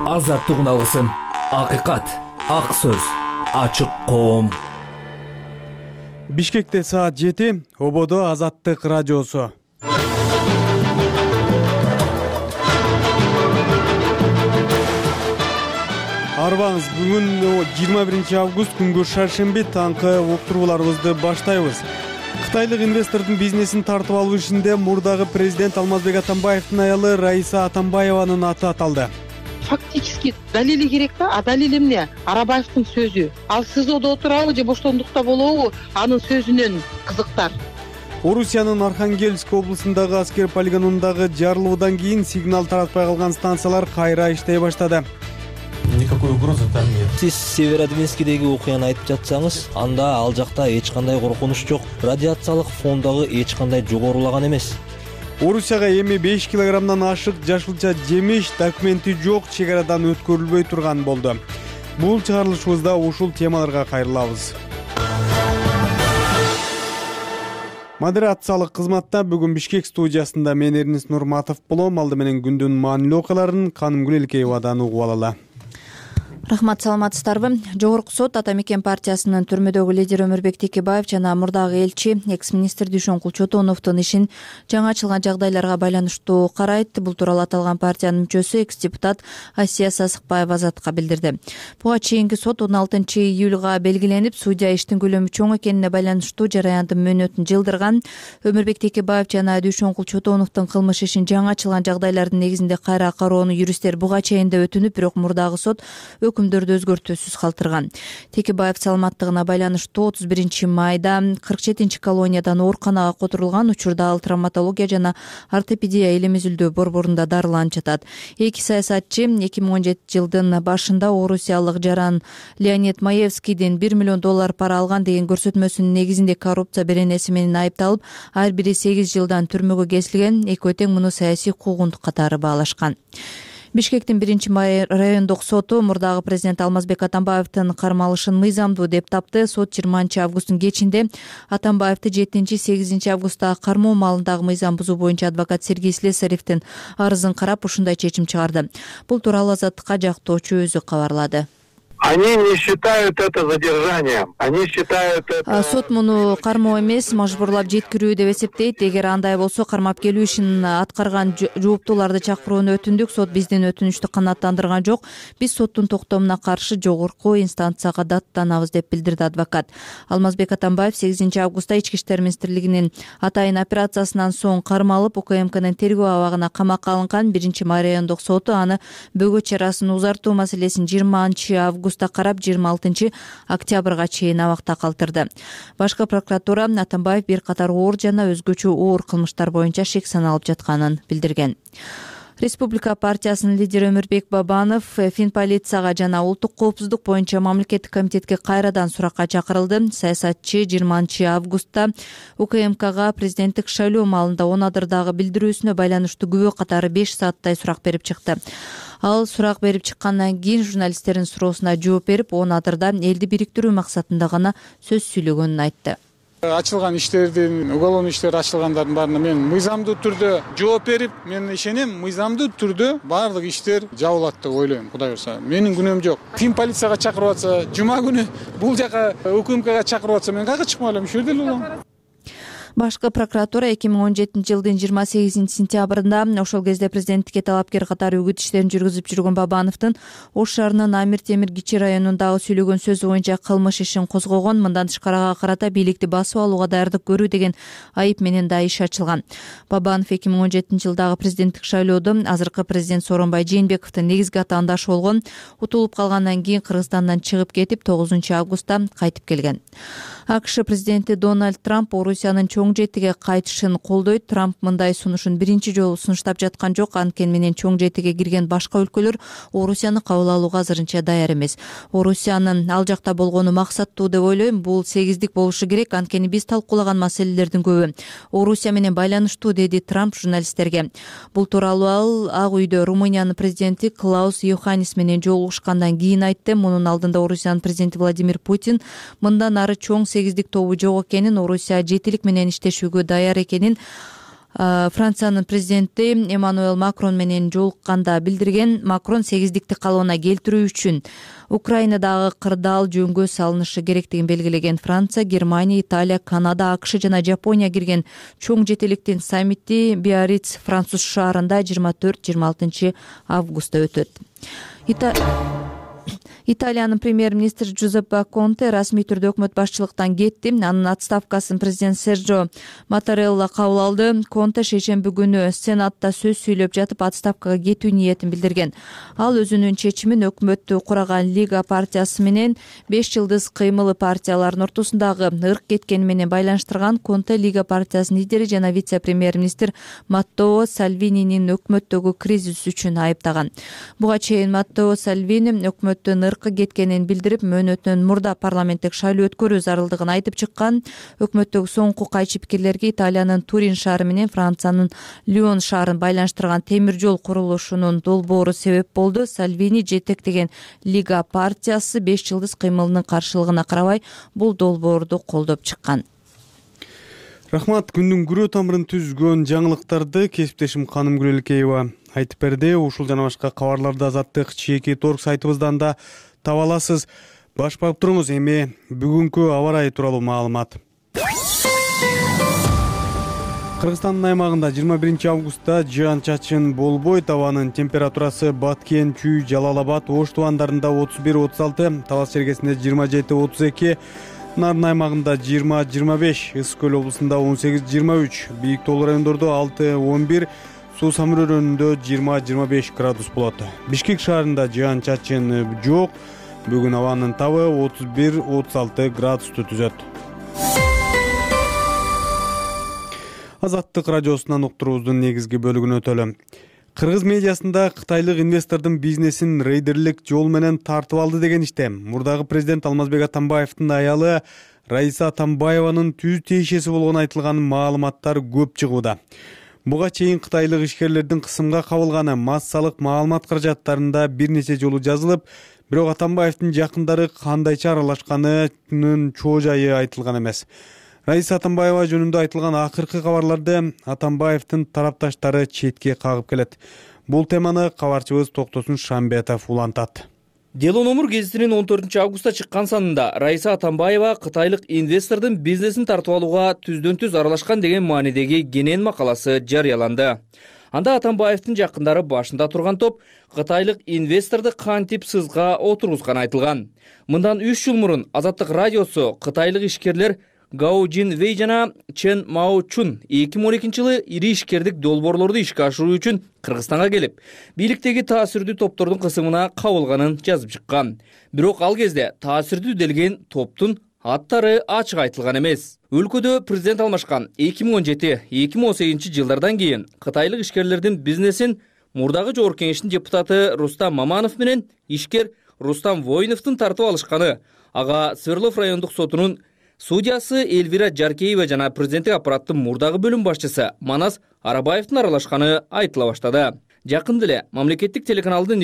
азаттык алысын, акыйкат, ак сөз, ачык коом. Бишкекте саат 7, Ободо Азаттык радиосу. Арбаңыз, бүгүн 21 август күнгө шаршемби таңкы уктурууларыбызды баштайбыз. Кытайлык инвестордун бизнесин тартып алуу ишинде мурдагы президент Алмазбек Атамбаевдин аялы Раиса Атамбаеванын аты аталды. Фактически далили керек да, а далил эмне? Арабаевдин сөзү. Ал СИЗОдо отурабы же боштондукта болобу, анын сөзүнөн кызыктар. Орусиянын Архангельск облусундагы аскер полигонундагы жарылуудан кийин сигнал таратпай калган станциялар кайра иштей баштады. Никакой угрозы там нет. Сиз Северодвинскийдеги окуяны айтып жатсаңыз, анда ал жакта эч кандай коркунуч жок. Радиациялык фон дагы эч кандай жогорулаган эмес. Орусияга эми 5 килограммдан ашык жашылча жемиш документи жок чегарадан өткөрүлбөй турган болду. Бул чыгарылышыбызда ушул темаларга кайрылабыз. Модерациялык кызматта бүгүн Бишкек студиясында мен Эрнис Нурматов болом. Алды менен күндүн маанилүү окуяларын Канымгүл Элкеевадан угуп алалы. Рахмат, саламатсыздарбы? Жогорку сот Ата Мекен партиясынын түрмөдөгү лидери Өмүрбек Текебаев жана мурдагы элчи экс-министр Дүйшөнкул Чотоновдун ишин жаңы ачылган жагдайларга байланыштуу карайт. Бул тууралуу аталган партиянын мүчөсү экс-депутат Асия Сасыкбаева Азаттыкка билдирди. Буга чейинки сот 16 июлга белгиленип, судья иштин көлөмү чоң экенине байланыштуу жараяндын мөөнөтүн жылдырган. Өмүрбек Текебаев жана Дүйшөнкул Чотоновдун кылмыш ишин жаңы ачылган жагдайлардын негизинде кайра кароону юристтер буга чейин да өтүнүп, бирок мурдагы сот өкүмдөрдү өзгөртүүсүз калтырган. Текебаев саламаттыгына байланыштуу 31 майда 47 колониядан ооруканага которулган. Учурда ал травматология жана ортопедия элемизилдөө борборунда дарыланып жатат. Эки саясатчы 2017 жылдын башында орусиялык жаран Леонид Маевскийден $1 миллион пара алган деген көрсөтмөсүнүн негизинде коррупция беренеси менен айыпталып, ар бири 8 жылдан түрмөгө кесилген. Экөө тең муну саясий куугунтук катары баалашкан. Бишкектин 1 райондук соту мурдагы президент Алмазбек Атамбаевдин кармалышын мыйзамдуу деп тапты. Сот 20 августтун кечинде Атамбаевди 7-8 августта кармоо маалындагы мыйзам бузуу боюнча адвокат Сергей Слесаревдин арызын карап ушундай чечим чыгарды. Бул тууралуу Азаттыкка жактоочу өзү кабарлады. Они не считают это задержанием. Они считают это... Сот муну кармоо эмес, мажбурлап жеткирүү деп эсептейт. Эгер андай болсо, кармап келүү ишин аткарган жооптууларды чакырууну өтүндүк. Сот биздин өтүнүчтү канааттандырган жок. Биз соттун токтомуна каршы жогорку инстанцияга даттанабыз деп билдирди адвокат. Алмазбек Атамбаев 8 августта Ички иштер министрлигинин атайын операциясынан соң кармалып, УКМКнын тергөө абагына камакка алынган. 1 райондук соту аны бөгөт чарасын узартуу маселесин 20 августта карап 26 октябрга чейин абакта калтырды. Башкы прокуратура Атамбаев бир катар оор жана өзгөчө оор кылмыштар боюнча шек саналып жатканын билдирген. Республика партиясынын лидери Өмүрбек Бабанов Финполицияга жана улуттук коопсуздук боюнча мамлекеттик комитетке кайрадан суракка чакырылды. Саясатчы 20 августта УКМКга президенттик шайлоо маалында 10 адырдагы билдирүүсүнө байланыштуу күбө катары 5 сааттай сурак берип чыкты. Ал сурак берип чыккандан кийин журналисттердин суроосуна жооп берип, 10 адырда элди бириктирүү максатында гана сөз сүйлөгөнүн айтты. Ачылган иштердин, уголовный иштер ачылгандардын баарына мен мыйзамдуу түрдө жооп берип, мен ишенем, мыйзамдуу түрдө баардык иштер жабылат деп ойлойм, Кудай урса. Менин күнөөм жок. Финполицияга чакырып атса, жума күнү бул жака УКМКга чакырып атса, мен кайга чыкмай элем, ушул жерде эле болом. Башкы прокуратура 2017 жылдын 28 сентябрында ошол кезде президенттикке талапкер катары үгүт иштерин жүргүзүп жүргөн Бабановдун Ош шаарынын Амир Темир Кичи районундагы сүйлөгөн сөзү боюнча кылмыш ишин козгогон. Мындан тышкарыга карата бийликти басып алууга даярдык көрүү деген айып менен да иш ачылган. Бабанов 2017 жылдагы президенттик шайлоодо азыркы президент Сооронбай Жээнбековдун негизги атаандашы болгон. Утулуп калгандан кийин Кыргызстандан чыгып кетип, 9 августта кайтып келген. АКШ президенти Дональд Трамп Орусиянын чоң жетиге кайтышын колдойт. Трамп мындай сунушун биринчи жолу сунуштап жаткан жок. Анткени менен чоң жетиге кирген башка өлкөлөр Орусияны кабыл алууга азырынча даяр эмес. Орусиянын ал жакта болгону максаттуу деп ойлойм. Бул сегиздик болушу керек. Анткени биз талкуулаган маселелердин көбү Орусия менен байланыштуу, деди Трамп журналисттерге. Бул тууралуу ал Ак үйдө Румыниянын президенти Клаус Йоханнис менен жолугушкандан кийин айтты. Мунун алдында Орусиянын президенти Владимир Путин мындан ары чоң сегиздик тобу жок экенин, Орусия жетилик менен иштешүүгө даяр экенин Франциянын президенти Эммануэль Макрон менен жолукканда билдирген. Макрон сегиздикти калыбына келтирүү үчүн Украинадагы кырдаал жөнгө салынышы керектигин белгилеген. Франция, Германия, Италия, Канада, АКШ жана Жапония кирген чоң жетеликтин саммити Биарриц француз шаарында 24-26 августта өтөт. Италиянын премьер-министри Джузеппе Конте расмий түрдө өкмөт башчылыктан кетти. Анын отставкасын президент Серджо Маттарелла кабыл алды. Конте шейшемби күнү Сенатта сөз сүйлөп жатып отставкага кетүү ниетин билдирген. Ал өзүнүн чечимин өкмөттү кураган Лига партиясы менен 5 жылдыз кыймылы партиялардын ортосундагы ырк кеткени менен байланыштырган. Конте Лига партиясынын лидери жана вице-премьер-министр Маттео Сальвининин өкмөттөгү кризис үчүн айыптаган. Буга чейин Маттео Сальвини өкмөттүн ыркы кеткенин билдирип, мөөнөтүнөн мурда парламенттик шайлоо өткөрүү зарылдыгын айтып чыккан. Өкмөттөгү соңку кайчы пикирлерге Италиянын Турин шаары менен Франциянын Лион шаарын байланыштырган темир жол курулушунун долбоору себеп болду. Сальвини жетектеген Лига партиясы 5 жылдыз кыймылынын каршылыгына карабай бул долбоорду колдоп чыккан. Рахмат. Күндүн күрөө тамырын түзгөн жаңылыктарды кесиптешим Каным Гүлелкеева айтып берди. Ушул жана башка кабарларды Азаттык чеки торг сайтыбыздан да таба аласыз. Баш багып туруңуз. Эми бүгүнкү аба ырайы тууралуу маалымат. Кыргызстандын аймагында 21 августта жаан-чачын болбойт. Абанын температурасы Баткен, Чүй, Жалал-Абад, Ош тубандарында 31-36, Талас чергесинде 27-32, Нарын аймагында 20-25, Ысык көл облусунда 18-23, Бийик Тоол райондордо 6-11, Суу Самыр өрөөнүндө 20-25 градус болот. Бишкек шаарында жаан-чачын жок. Бүгүн абанын табы 31-36 градусту түзөт. Азаттык радиосунан уктуруубуздун негизги бөлүгүнө өтөлү. Кыргыз медиасында кытайлык инвестордун бизнесин рейдерлик жол менен тартып алды деген иште мурдагы президент Алмазбек Атамбаевдин аялы Раиса Атамбаеванын түз тиешеси болгон айтылган маалыматтар көп чыгууда. Буга чейин кытайлык ишкерлердин кысымга кабылганы массалык маалымат каражаттарында бир нече жолу жазылып, бирок Атамбаевдин жакындары кандайча аралашканынын чоо жайы айтылган эмес. Раиса Атамбаева жөнүндө айтылган акыркы кабарларды Атамбаевдин тарапташтары четке кагып келет. Бул теманы кабарчыбыз Токтосун Шамбетов улантат. Дело номер гезитинин 14 августта чыккан санында Раиса Атамбаева кытайлык инвестордун бизнесин тартып алууга түздөн-түз аралашкан деген маанидеги кенен макаласы жарыяланды. Анда Атамбаевдин жакындары башында турган топ кытайлык инвесторду кантип сызга отургузган айтылган. Мындан 3 жыл мурун Азаттык радиосу кытайлык ишкерлер Гао Жин Вэй жана Чен Мао Чун 2012-жылы ири ишкердик долбоорлорду ишке ашыруу үчүн Кыргызстанга келип, бийликтеги таасирдүү топтордун кысымына кабылганын жазып чыккан. Бирок ал кезде таасирдүү делген топтун аттары ачык айтылган эмес. Өлкөдө президент алмашкан 2017-2018 жылдардан кийин кытайлык ишкерлердин бизнесин мурдагы жогорку кеңештин депутаты Рустам Маманов менен ишкер Рустам Воиновдун тартып алышканы, ага Свердлов райондук сотунун судьясы Эльвира Жаркеева жана президенттик аппараттын мурдагы бөлүм башчысы Манас Арабаевдин аралашканы айтыла баштады. Жакында эле мамлекеттик телеканалдын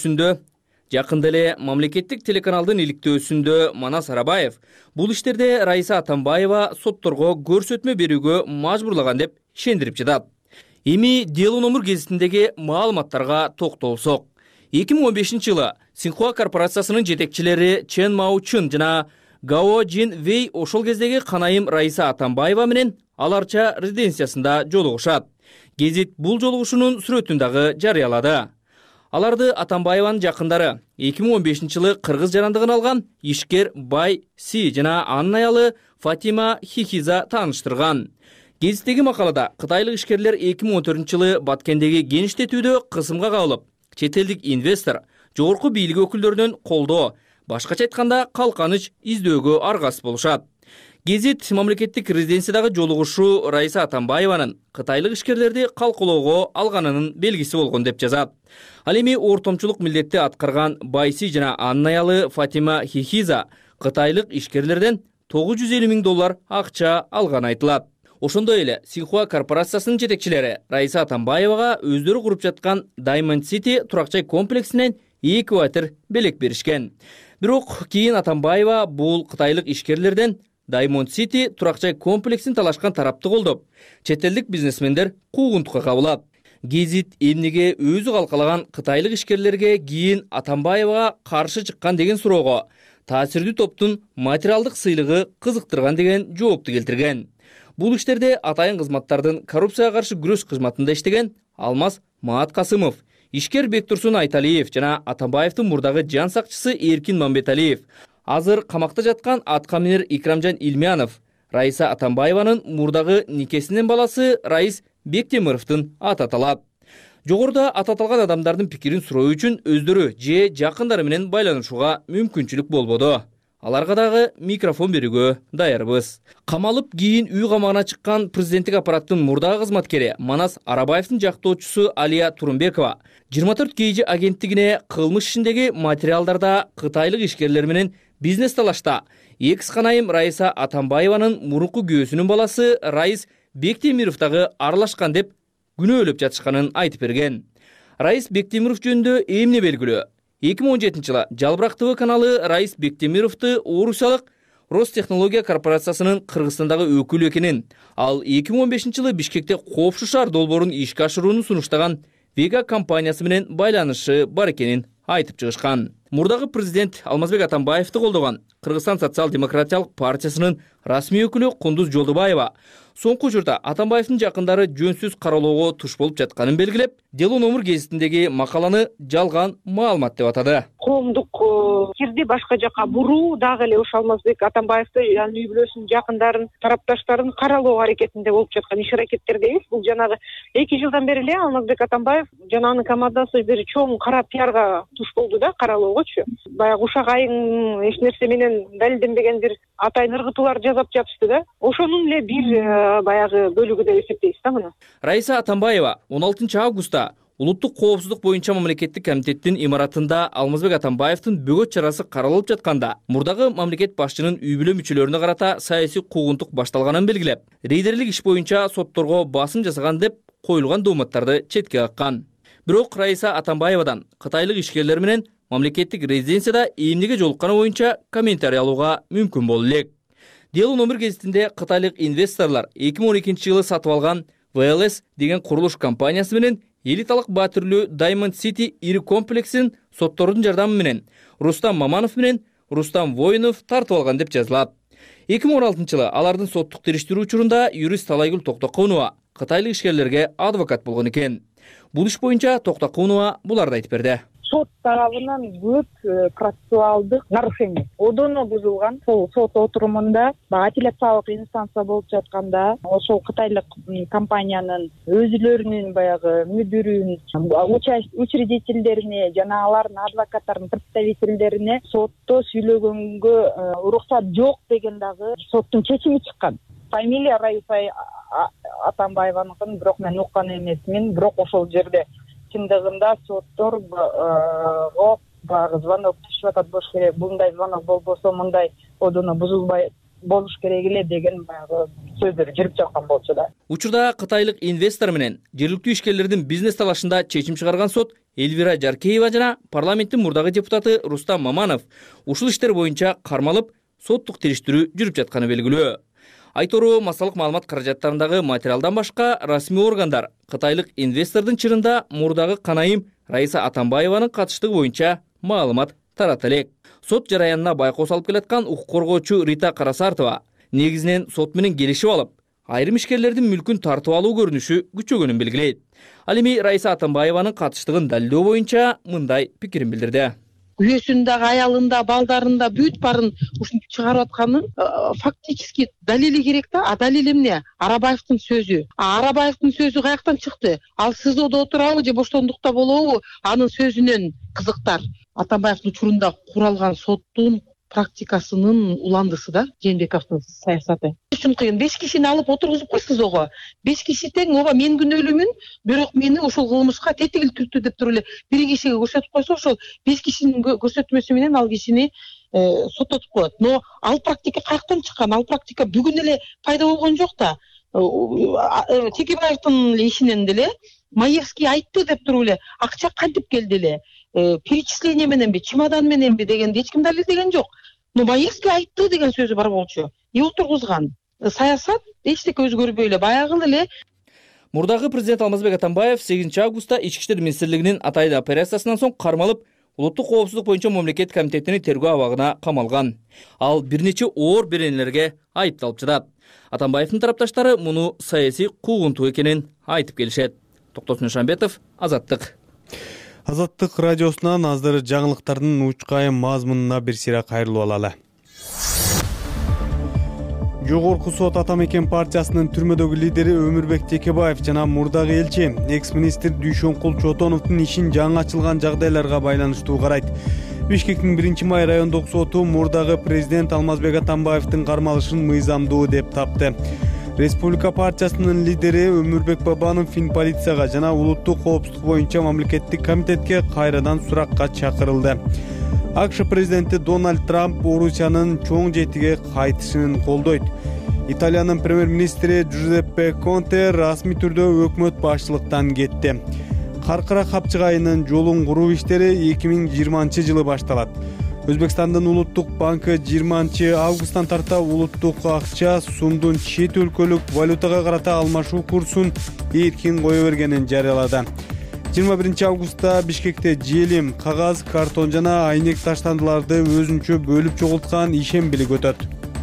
иликтөөсүндө Манас Арабаев бул иштерде Раиса Атамбаева сотторго көрсөтмө берүүгө мажбурлаган деп ишендирип жатат. Эми Дело номер гезитиндеги маалыматтарга токтолсок. 2015-жылы Синхуа корпорациясынын жетекчилери Чен Мао Чун жана Гао Жин Вэй ошол кездеги канайым Раиса Атамбаева менен аларча резиденциясында жолугушат. Гезит бул жолугушуунун сүрөтүн дагы жарыялады. Аларды Атамбаеванын жакындары 2015-жылы кыргыз жарандыгын алган ишкер Бай Си жана анын аялы Фатима Хихиза тааныштырган. Гезиттеги макалада кытайлык ишкерлер 2014-жылы Баткендеги геништетүүдө кысымга кабылып, чет элдик инвестор жогорку бийлик өкүлдөрүнөн колдоо, башкача айтканда калканыч издөөгө аргасыз болушат. Гезит мамлекеттик резиденциядагы жолугушуу Раиса Атамбаеванын кытайлык ишкерлерди калкалоого алганынын белгиси болгон деп жазат. Ал эми ортомчулук милдетти аткарган Байси жана анын аялы Фатима Хихиза кытайлык ишкерлерден $950,000 акча алганы айтылат. Ошондой эле Синхуа корпорациясынын жетекчилери Раиса Атамбаевага өздөрү куруп жаткан Diamond City турак-жай комплексинен 2 фатир белек беришкен. Бирок кийин Атамбаева бул кытайлык ишкерлерден Diamond City турак жай комплексин талашкан тарапты колдоп, чет элдик бизнесмендер куугунтукка кабылат. Гезит эмнеге өзү калкалаган кытайлык ишкерлерге кийин Атамбаевага каршы чыккан деген суроого таасирдүү топтун материалдык сыйлыгы кызыктырган деген жоопту келтирген. Бул иштерде атайын кызматтардын коррупцияга каршы күрөш кызматында иштеген Алмаз Мааткасымов, ишкер Бектурсун Айталиев жана Атамбаевдин мурдагы жан сакчысы Эркин Мамбеталиев, азыр камакта жаткан аткаминер Икрамжан Илмянов, Раиса Атамбаеванын мурдагы никесинин баласы Раис Бектемировдун аты аталат. Жогоруда аты аталган адамдардын пикирин суроо үчүн өздөрү же жакындары менен байланышууга мүмкүнчүлүк болбоду. Аларга дагы микрофон берүүгө даярбыз. Камалып кийин үй камагына чыккан президенттик аппараттын мурдагы кызматкери Манас Арабаевдин жактоочусу Алия Турумбекова 24 KG агенттигине кылмыш ишиндеги материалдарда кытайлык ишкерлер менен бизнес талашта экс канайым Раиса Атамбаеванын мурунку күйөөсүнүн баласы Раис Бектемиров дагы аралашкан деп күнөөлөп жатышканын айтып берген. Раис Бектемиров жөнүндө эмне белгилүү? 2017 жылы Жалбырак ТВ каналы Раис Бектемировду Орусиялык Ростехнология корпорациясынын Кыргызстандагы өкүлү экенин, ал 2015 жылы Бишкекте Коопшу шаар долбоорун ишке ашырууну сунуштаган Вега компаниясы менен байланышы бар экенин айтып чыгышкан. Мурдагы президент Алмазбек Атамбаевди колдогон Кыргызстан социал-демократиялык партиясынын расмий өкүлү Кундуз Жолдубаева соңку учурда Атамбаевдин жакындары жөнсүз каралоого туш болуп жатканын белгилеп, Дело номер гезитиндеги макаланы жалган маалымат деп атады. Коомдук кирди башка жака буруу дагы эле ошо Алмазбек Атамбаевди анын үй бүлөсүнүн жакындарын, тарапташтарын каралоо аракетинде болуп жаткан иш аракеттерде эмес. Бул жанагы 2 жылдан бери эле Алмазбек Атамбаев жана анын командасы бир чоң кара пиарга туш болду да, каралоогочу. Баягы ушак айың эч нерсе менен далилденбеген бир атайын ыргытуулар жасап жатышты да. Ошонун эле бир баягы бөлүгү деп эсептейбиз да муну. Раиса Атамбаева 16 августта Улуттук коопсуздук боюнча мамлекеттик комитеттин имаратында Алмазбек Атамбаевдин бөгөт чарасы каралып жатканда, мурдагы мамлекет башчынын үй бүлө мүчөлөрүнө карата саясий куугунтук башталганын белгилеп, рейдерлик иш боюнча сотторго басым жасаган деп коюлган дооматтарды четке каккан. Бирок Раиса Атамбаевадан кытайлык ишкерлер менен мамлекеттик резиденцияда эмнеге жолукканы боюнча комментарий алууга мүмкүн болду элек. Дело номер гезитинде кытайлык инвесторлор 2012 жылы сатып алган VLS деген курулуш компаниясы менен элиталык баатүрлүү Diamond City ири комплексин соттордун жардамы менен Рустам Маманов менен Рустам Воинов тартып алган деп жазылат. 2016 жылы алардын соттук териштирүү учурунда юрист Талайгүл Токтоконова кытайлык ишкерлерге адвокат болгон экен. Бул иш боюнча Токтоконова буларды айтып берди. Сот тарабынан көп процессуалдык нарушение одоно бузулган. Сот отурумунда апелляциялык инстанция болуп жатканда ошол кытайлык компаниянын өзүлөрүнүн баягы мүдүрүн, учредительдерине жана алардын адвокаттарынын представительдерине сотто сүйлөгөнгө уруксат жок деген дагы соттун чечими чыккан. Фамилия Раиса Атамбаеваныкын бирок мен уккан эмесмин, бирок ошол жерде чындыгында сотторго багы звонок түшүп атат болуш керек. Мындай звонок болбосо мындай одоно бузулбай болуш керек эле деген баягы сөздөр жүрүп жаткан болчу да. Учурда кытайлык инвестор менен жергиликтүү ишкерлердин бизнес талашында чечим чыгарган сот Эльвира Жаркеева жана парламенттин мурдагы депутаты Рустам Маманов ушул иштер боюнча кармалып соттук териштирүү жүрүп жатканы белгилүү. Айтору массалык маалымат каражаттарындагы материалдан башка расмий органдар кытайлык инвестордун чырында мурдагы канайым Раиса Атамбаеванын катыштыгы боюнча маалымат тарата элек. Сот жараянына байкоо салып келаткан укук коргоочу Рита Карасартова негизинен сот менен келишип алып, айрым ишкерлердин мүлкүн тартып алуу көрүнүшү күчөгөнүн белгилейт. Ал эми Раиса Атамбаеванын катыштыгын далилдөө боюнча мындай пикирин билдирди. Күйөөсүндө, аялында, балдарында бүт барын ушинтип чыгарып атканын фактически далили керек да. А далил эмне? Арабаевдин сөзү. Арабаевдин сөзү каяктан чыкты? Ал СИЗОдо отурабы же боштондукта болобу? Анын сөзүнөн кызыктар. Атамбаевдин учурунда куралган соттун практикасынын уландысы да Жээнбековдун саясаты. Үчүн кыйын 5 кишини алып отургузуп кой СИЗОго. 5 киши тең, ооба мен күнөөлүүмүн, бирок мени ушул кылмышка тетигил түрттү деп туруп эле бир кишиге көрсөтүп койсо, ошол 5 кишинин көрсөтмөсү менен ал кишини соттотуп коет. Но ал практика каяктан чыккан? Ал практика бүгүн эле пайда болгон жок да. Текебаевдин ишинен деле Маевский айтты деп туруп эле акча кантип келди эле? Перечисление мененби, чемодан мененби дегенди эч ким далилдеген жок. Маевский айтты деген сөзү бар болчу. Отургузган. Саясат эчтеке өзгөрбөй эле баягы эле. Мурдагы президент Алмазбек Атамбаев 8 августта Ички иштер министрлигинин Атайда операциясынан соң кармалып, улуттук коопсуздук боюнча мамлекет комитетинин тергөө абагына камалган. Ал бир нече оор беренелерге айыпталып жатат. Атамбаевдин тарапташтары муну саясий куугунтуу экенин айтып келишет. Токтосун Шамбетов, Азаттык. Азаттык радиосунан азыр жаңылыктардын учкайым мазмунуна бир сыйра кайрылып алалы. Жогорку сот Атамекен партиясынын түрмөдөгү лидери Өмүрбек Текебаев жана мурдагы элчи экс-министр Дүйшөнкул Чотоновдун ишин жаңы ачылган жагдайларга байланыштуу карайт. Бишкектин 1-май райондук соту мурдагы президент Алмазбек Атамбаевдин кармалышын мыйзамдуу деп тапты. Республика партиясынын лидери Өмүрбек Бабанов Финполицияга жана улуттук коопсуздук боюнча мамлекеттик комитетке кайрадан суракка чакырылды. АКШ президенти Дональд Трамп Орусиянын чоң жетиге кайтышын колдойт. Италиянын премьер-министри Джузеппе Конте расмий түрдө өкмөт башчылыктан кетти. Каркыра капчыгайынын жолун куруу иштери 2020-жылы башталат. Өзбекстандын улуттук банкы 20 августтан тарта улуттук акча сумдун чет өлкөлүк валютага карата алмашуу курсун эркин кое бергенин жарыялады. 21 августта Бишкекте желим, кагаз, картон жана айнек таштандыларды өзүнчө бөлүп чогулткан ишембилик өтөт.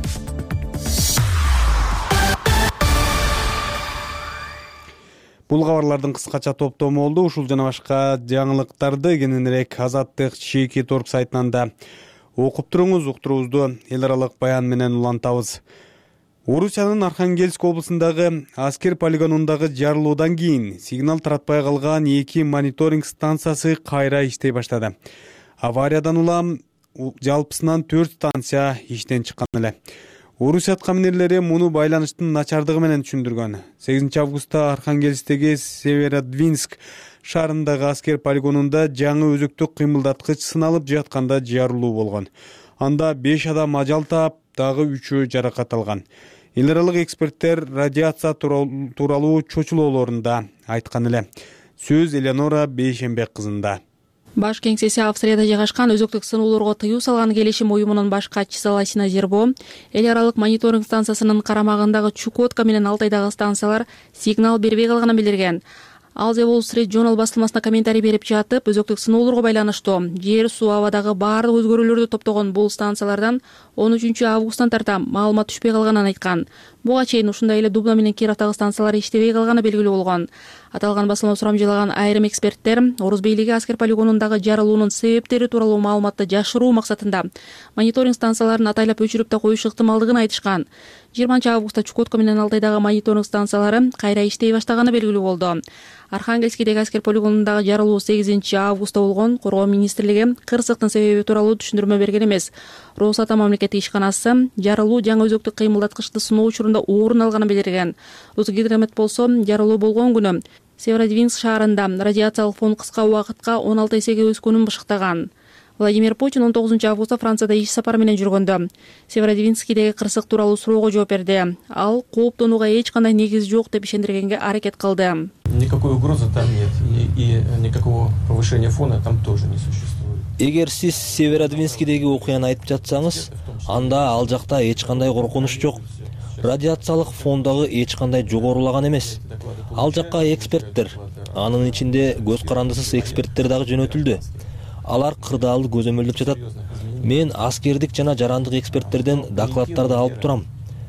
Бул кабарлардын кыскача топтому болду. Ушул жана башка жаңылыктарды кененирээк Азаттык Чеки Торг сайтынан да окуп туруңуз. Уктуруубузду эл аралык баян менен улантабыз. Орусиянын Архангельск облусундагы аскер полигонундагы жарылуудан кийин сигнал таратпай калган 2 мониторинг станциясы кайра иштей баштады. Авариядан улам жалпысынан 4 станция иштен чыккан эле. Орусия аткаминерлери муну байланыштын начардыгы менен түшүндүргөн. 8 августта Архангельсктеги Северодвинск шаарындагы аскер полигонунда жаңы өзөктүк кыймылдаткыч сыналып жатканда жарылуу болгон. Анда 5 адам ажал таап, дагы 3-ü жаракат алган. Эл аралык эксперттер радиация тууралуу чочулоолорунда айткан эле. Сөз Элеонора Бейшембек кызында. Баш кеңсеси Австрияда жайгашкан өзөктүк сыноолорго тыюу салган келишим уюмунун баш катчысы Ласина Зербо, эл аралык мониторинг станциясынын карамагындагы Чукотка менен Алтайдагы станциялар сигнал бербей калганын билдирген. Ал The Wall Street Journal басылмасына комментарий берип жатып, өзөктүк сыноолорго байланыштуу жер, суу, абадагы баардык өзгөрүүлөрдү топтогон бул станциялардан 13 августтан тарта маалымат түшпөй калганын айткан. Буга чейин ушундай эле Дубна менен Кировдагы станциялар иштебей калганы белгилүү болгон. Аталган басылма сурамжылаган айрым эксперттер Орус бийлиги аскер полигонундагы жарылуунун себептери тууралуу маалыматты жашыруу максатында мониторинг станцияларын атайлап өчүрүп да коюш ыктымалдыгын айтышкан. 20 августта Чукотка менен Алтайдагы мониторинг станциялары кайра иштей баштаганы белгилүү болду. Архангельскидеги аскер полигонундагы жарылуу 8 августта болгон. Коргоо министрлиги кырсыктын себеби тууралуу түшүндүрмө берген эмес. Росата мамлекеттик ишканасы жарылуу жаңы өзөктүк кыймылдаткычты сыноо учурунда орун алганын билдирген. Росгидромет болсо жарылуу болгон күнү Северодвинск шаарында радиациялык фон кыска убакытка 16 эсеге өскөнүн бышыктаган. Владимир Путин 19 августта Францияда иш сапары менен жүргөндө Северодвинскидеги кырсык тууралуу суроого жооп берди. Ал кооптонууга эч кандай негиз жок деп ишендиргенге аракет кылды. Никакой угрозы там нет, и никакого повышения фона там тоже не существует. Эгер сиз Северодвинскидеги окуяны айтып жатсаңыз, анда ал жакта эч кандай коркунуч жок. Радиациялык фондагы эч кандай жогорулаган эмес. Ал жакка эксперттер, анын ичинде көз карандысыз эксперттер дагы жөнөтүлдү. Алар кырдаалды көзөмөлдөп жатат. Мен аскердик жана жарандык эксперттерден докладдарды алып турам.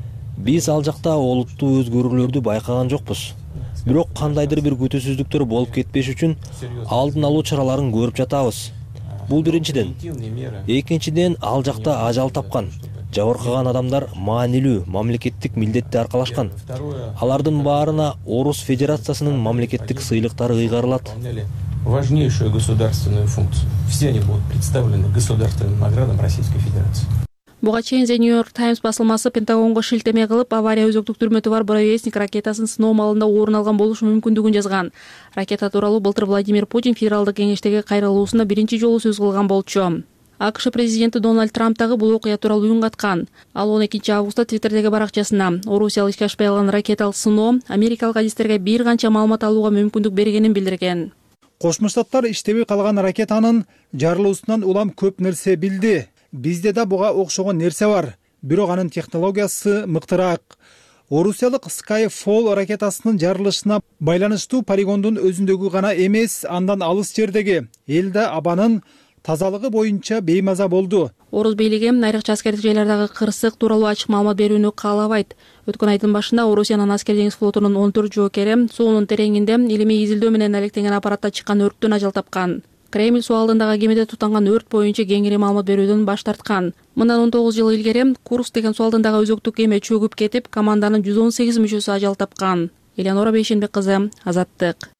Биз ал жакта олуттуу өзгөрүүлөрдү байкаган жокпуз. Бирок кандайдыр бир күтүүсүздүктөр болуп кетпеш үчүн алдын алуу чараларын көрүп жатабыз. Бул биринчиден. Экинчиден, ал жакта ажал тапкан, жабыркаган адамдар маанилүү мамлекеттик милдетти аркалашкан. Алардын баарына Орус Федерациясынын мамлекеттик сыйлыктары ыйгарылат. Важнейшую государственную функцию. Все они будут представлены государственным наградам Российской Федерации. Буга чейин The New York Times басылмасы Пентагонго шилтеме кылып, авария өзөктүк түрмөтү бар Буревестник ракетасын сыноо маалында орун алган болушу мүмкүндүгүн жазган. Ракета тууралуу былтыр Владимир Путин Федералдык кеңештеги кайрылуусунда биринчи жолу сөз кылган болчу. АКШ президенти Дональд Трамп дагы бул окуя тууралуу үн каткан. Ал 12 августта Твиттердеги баракчасына Орусиялык ишке ашпай калган ракеталык сыноо америкалык адистерге бир канча маалымат алууга мүмкүндүк бергенин билдирген. Кошмо Штаттар иштебей калган ракетанын жарылуусунан улам көп нерсе билди. Бизде да буга окшогон нерсе бар, бирок анын технологиясы мыктыраак. Орусиялык Skyfall ракетасынын жарылышына байланыштуу полигондун өзүндөгү гана эмес, андан алыс жердеги эл да абанын тазалыгы боюнча беймаза болду. Орус бийлиги айрыкча аскердик жайлардагы кырсык тууралуу ачык маалымат берүүнү каалабайт. Өткөн айдын башында Орусиянын аскер деңиз флотунун 14 жоокери суунун тереңинде илимий изилдөө менен алектенген аппаратта чыккан өрттөн ажал тапкан. Кремль суу алдындагы кемеде тутанган өрт боюнча кеңири маалымат берүүдөн баш тарткан. Мындан 19 жыл илгери Курск деген суу алдындагы өзөктүк кеме чөгүп кетип, команданын 118 мүчөсү ажал тапкан. Элеонора Бейшенбек кызы, Азаттык.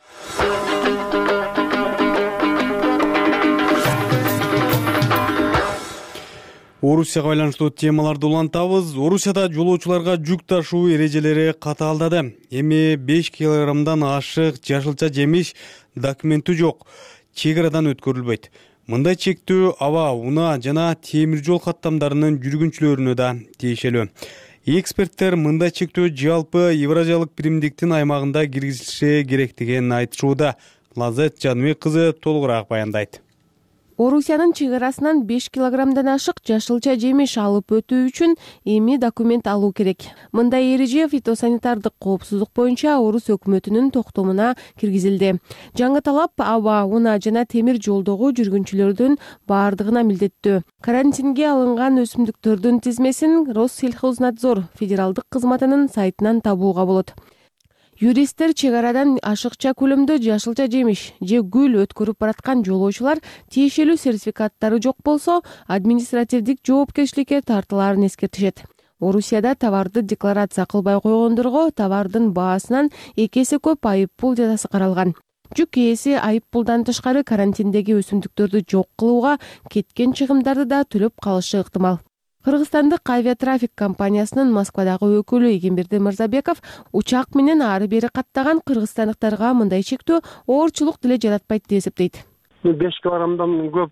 Орусияга байланыштуу темаларды улантабыз. Орусияда жолоочуларга жүк ташуу эрежелери катаалдады. Эми 5 килограммдан ашык жашылча жемиш документи жок, чегарадан өткөрүлбөйт. Мындай чектөө аба, унаа жана темир жол каттамдарынын жүргүнчүлөрүнө да тиешелүү. Эксперттер мындай чектөө жалпы Евразиялык биримдиктин аймагында киргизилиши керектигин айтышууда. Лаззат Жаныбек кызы толугураак баяндайт. Орусиянын чегарасынан 5 килограммдан ашык жашылча жемиш алып өтүү үчүн эми документ алуу керек. Мындай эреже фитосанитардык коопсуздук боюнча Орус өкмөтүнүн токтомуна киргизилди. Жаңы талап аба, унаа жана темир жолдогу жүргүнчүлөрдүн баардыгына милдеттүү. Карантинге алынган өсүмдүктөрдүн тизмесин Россельхознадзор федералдык кызматынын сайтынан табууга болот. Юристтер чегарадан ашыкча көлөмдө жашылча жемиш же гүл өткөрүп бараткан жолоочулар тиешелүү сертификаттары жок болсо, административдик жоопкерчиликке тартылаарын эскертишет. Орусияда товарды декларация кылбай койгондорго товардын баасынан 2 эсе көп айып пул жазасы каралган. Жүк ээси айып пулдан тышкары карантиндеги өсүмдүктөрдү жок кылууга кеткен чыгымдарды да төлөп калышы ыктымал. Кыргызстандык авиатрафик компаниясынын Москвадагы өкүлү Эгемберди Мырзабеков учак менен ары бери каттаган кыргызстандыктарга мындай чектөө оорчулук деле жаратпайт деп эсептейт. 5 килограммдан көп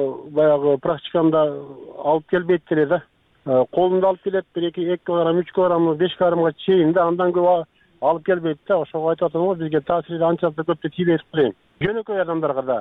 баягы практикамда алып келбейт деле да. Колунда алып келет, 2 килограмм, 3 килограмм, 5 килограммга чейин да, андан көп алып келбейт да. Ошого айтып атам го, бизге таасири анчалык көп деп тийбейт билем. Жөнөкөй адамдарга да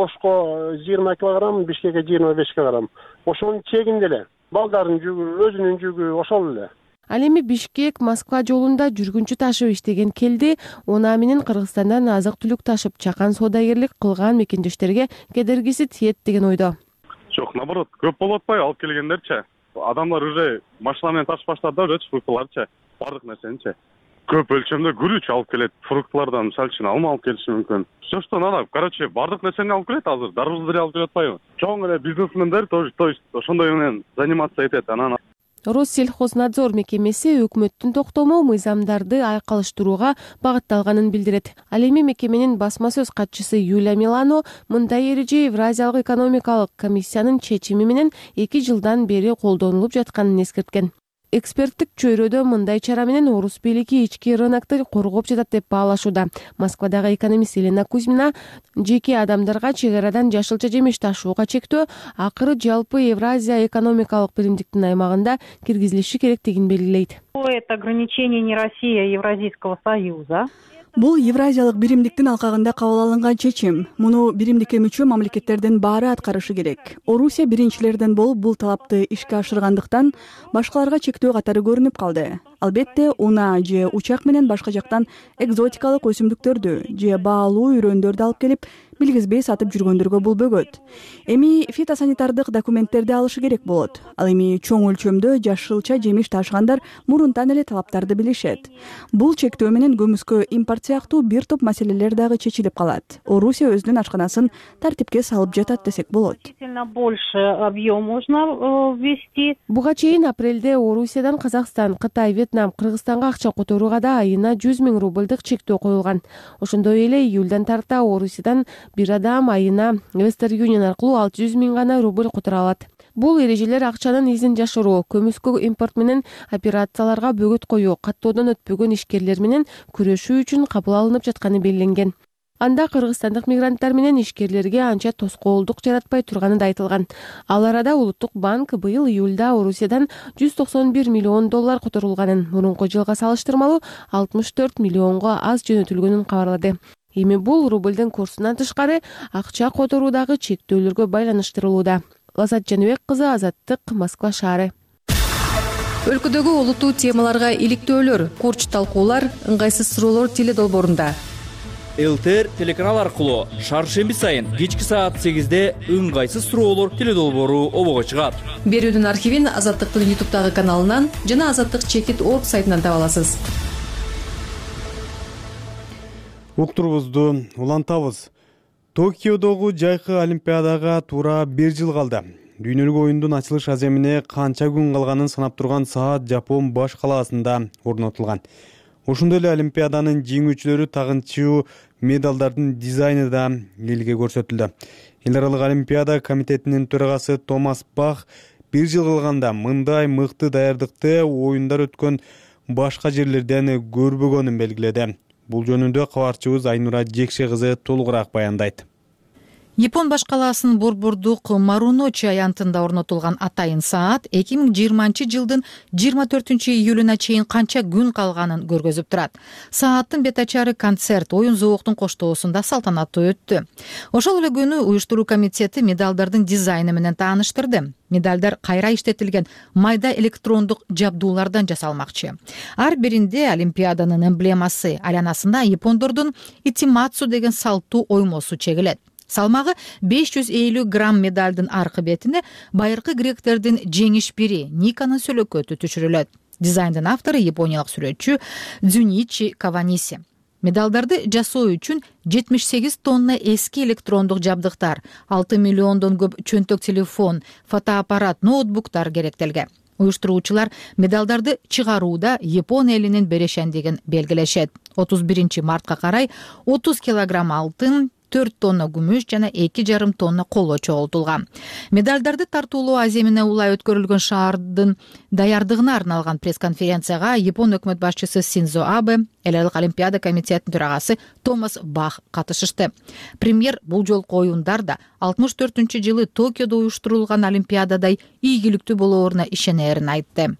Ошко 20 килограмм, Бишкекке 25 килограмм. Ошонун чегинде эле. Балдардын жүгү, өзүнүн жүгү ошол эле. Ал эми Бишкек Москва жолунда жүргүнчү ташып иштеген келди, унаа менен Кыргызстандан азык-түлүк ташып чакан соодагерлик кылган мекендештерге кедергиси тиет деген ойдо. Жок, наоборот, көп болуп атпайбы алып келгендерчи? Адамдар уже машина менен ташып баштады да, уже фруктыларчы, бардык нерсеничи. Көп өлчөмдө күрүч алып келет, фруктлардан мисалы үчүн алма алып келиши мүмкүн. Все что надо, короче, бардык нерсени алып келет азыр, дарбыз деле алып келип атпайбы? Чоң эле бизнесмендер то есть ошондой менен заниматься этет анан. Россельхознадзор мекемеси өкмөттүн токтому мыйзамдарды айкалыштырууга багытталганын билдирет. Ал эми мекеменин басма сөз катчысы Юлия Милано мындай эреже Евразиялык экономикалык комиссиянын чечими менен 2 жылдан бери колдонулуп жатканын эскерткен. Эксперттик чөйрөдө мындай чара менен Орус бийлиги ички рынокты коргоп жатат деп баалашууда. Москвадагы экономист Елена Кузьмина жеке адамдарга чегарадан жашылча жемиш ташууга чектөө акыры жалпы Евразия экономикалык биримдиктин аймагында киргизилиши керектигин белгилейт. Это ограничение не России, а Евразийского союза. Бул Евразиялык биримдиктин алкагында кабыл алынган чечим. Муну биримдикке мүчө мамлекеттердин баары аткарышы керек. Орусия биринчилерден болуп бул талапты ишке ашыргандыктан башкаларга чектөө катары көрүнүп калды. Албетте, унаа же учак менен башка жактан экзотикалык өсүмдүктөрдү же баалуу үрөндөрдү алып келип билгизбей сатып жүргөндөргө бул бөгөт. Эми фитосанитардык документтерди алышы керек болот. Ал эми чоң өлчөмдө жашылча жемиш ташыгандар мурунтан эле талаптарды билишет. Бул чектөө менен көмүскө импорт сыяктуу бир топ маселелер дагы чечилип калат. Орусия өзүнүн ашканасын тартипке салып жатат десек болот. Больше объем можно ввести. Буга чейин апрелде Орусиядан Казакстан, Кытай, Вьетнам, Кыргызстанга акча которууга да айына 100 000 рубльдык чектөө коюлган. Ошондой эле июлдан тарта Орусиядан бир адам айына Western Union аркылуу 600 000 гана рубль которо алат. Бул эрежелер акчанын изин жашыруу, көмүскө импорт менен операцияларга бөгөт коюу, каттоодон өтпөгөн ишкерлер менен күрөшүү үчүн кабыл алынып жатканы белгиленген. Анда кыргызстандык мигранттар менен ишкерлерге анча тоскоолдук жаратпай турганы да айтылган. Ал арада Улуттук банк быйыл июлда Орусиядан $191 миллион которулганын, мурунку жылга салыштырмалуу 64 миллионго аз жөнөтүлгөнүн кабарлады. Эми бул рубльдин курсунан тышкары акча которуудагы чектөөлөргө байланыштырылууда. Лазат Жаныбек кызы, Азаттык, Москва шаары. Өлкөдөгү олуттуу темаларга иликтөөлөр, курч талкуулар, ыңгайсыз суроолор теле долбоорунда. ЛТР телеканал аркылуу шаршемби сайын кечки саат 8-де ыңгайсыз суроолор теле долбоору обого чыгат. Берүүнүн архивин Азаттыктын YouTube'дагы каналынан жана Азаттык чекит орг сайтынан таба аласыз. Уктурубузду улантабыз. Токиодогу жайкы олимпиадага туура 1 жыл калды. Дүйнөлүк оюндун ачылыш аземине канча күн калганын санап турган саат Жапон баш калаасында орнотулган. Ошондой эле олимпиаданын жеңүүчүлөрү тагынчу медалдардын дизайны да элге көрсөтүлдү. Эл аралык олимпиада комитетинин төрагасы Томас Бах 1 жыл калганда мындай мыкты даярдыкты оюндар өткөн башка жерлерден көрбөгөнүн белгиледи. Бул жөнүндө кабарчыбыз Айнура Жекше кызы толугураак баяндайт. Япон баш калаасынын борбордук Маруночи аянтында орнотулган атайын саат 2020 жылдын 24-июлуна чейин канча күн калганын көргөзүп турат. Сааттын бет ачары концерт оюн зооктун коштоосунда салтанаттуу өттү. Ошол эле күнү уюштуруу комитети медалдардын дизайны менен тааныштырды. Медалдар кайра иштетилген майда электрондук жабдуулардан жасалмакчы. Ар биринде олимпиаданын эмблемасы, айланасында япондордун итиматсу деген салттуу оймосу чегилет. Салмагы 550 грамм медалдын аркы бетине байыркы гректердин жеңиш бири Никанын сөлөкөтү түшүрүлөт. Дизайндын автору япониялык сүрөтчү Дзюничи Каваниси. Медалдарды жасоо үчүн 78 тонна эски электрондук жабдыктар, 6 миллиондон көп чөнтөк телефон, фотоаппарат, ноутбуктар керектелген. Уюштуруучулар медалдарды чыгарууда Япон элинин берешендигин белгилешет. 31 мартка карай 30 килограмм алтын, 4 тонна күмүш жана 2,5 тонна коло чогултулган. Медалдарды тартуулоо аземине улай өткөрүлгөн шаардын даярдыгына арналган пресс-конференцияга Япон өкмөт башчысы Синдзо Абе, эл аралык олимпиада комитетинин төрагасы Томас Бах катышышты. Премьер бул жолку оюндарда 64-жылы Токиодо уюштурулган олимпиададай ийгиликтүү болооруна ишенерин айтты.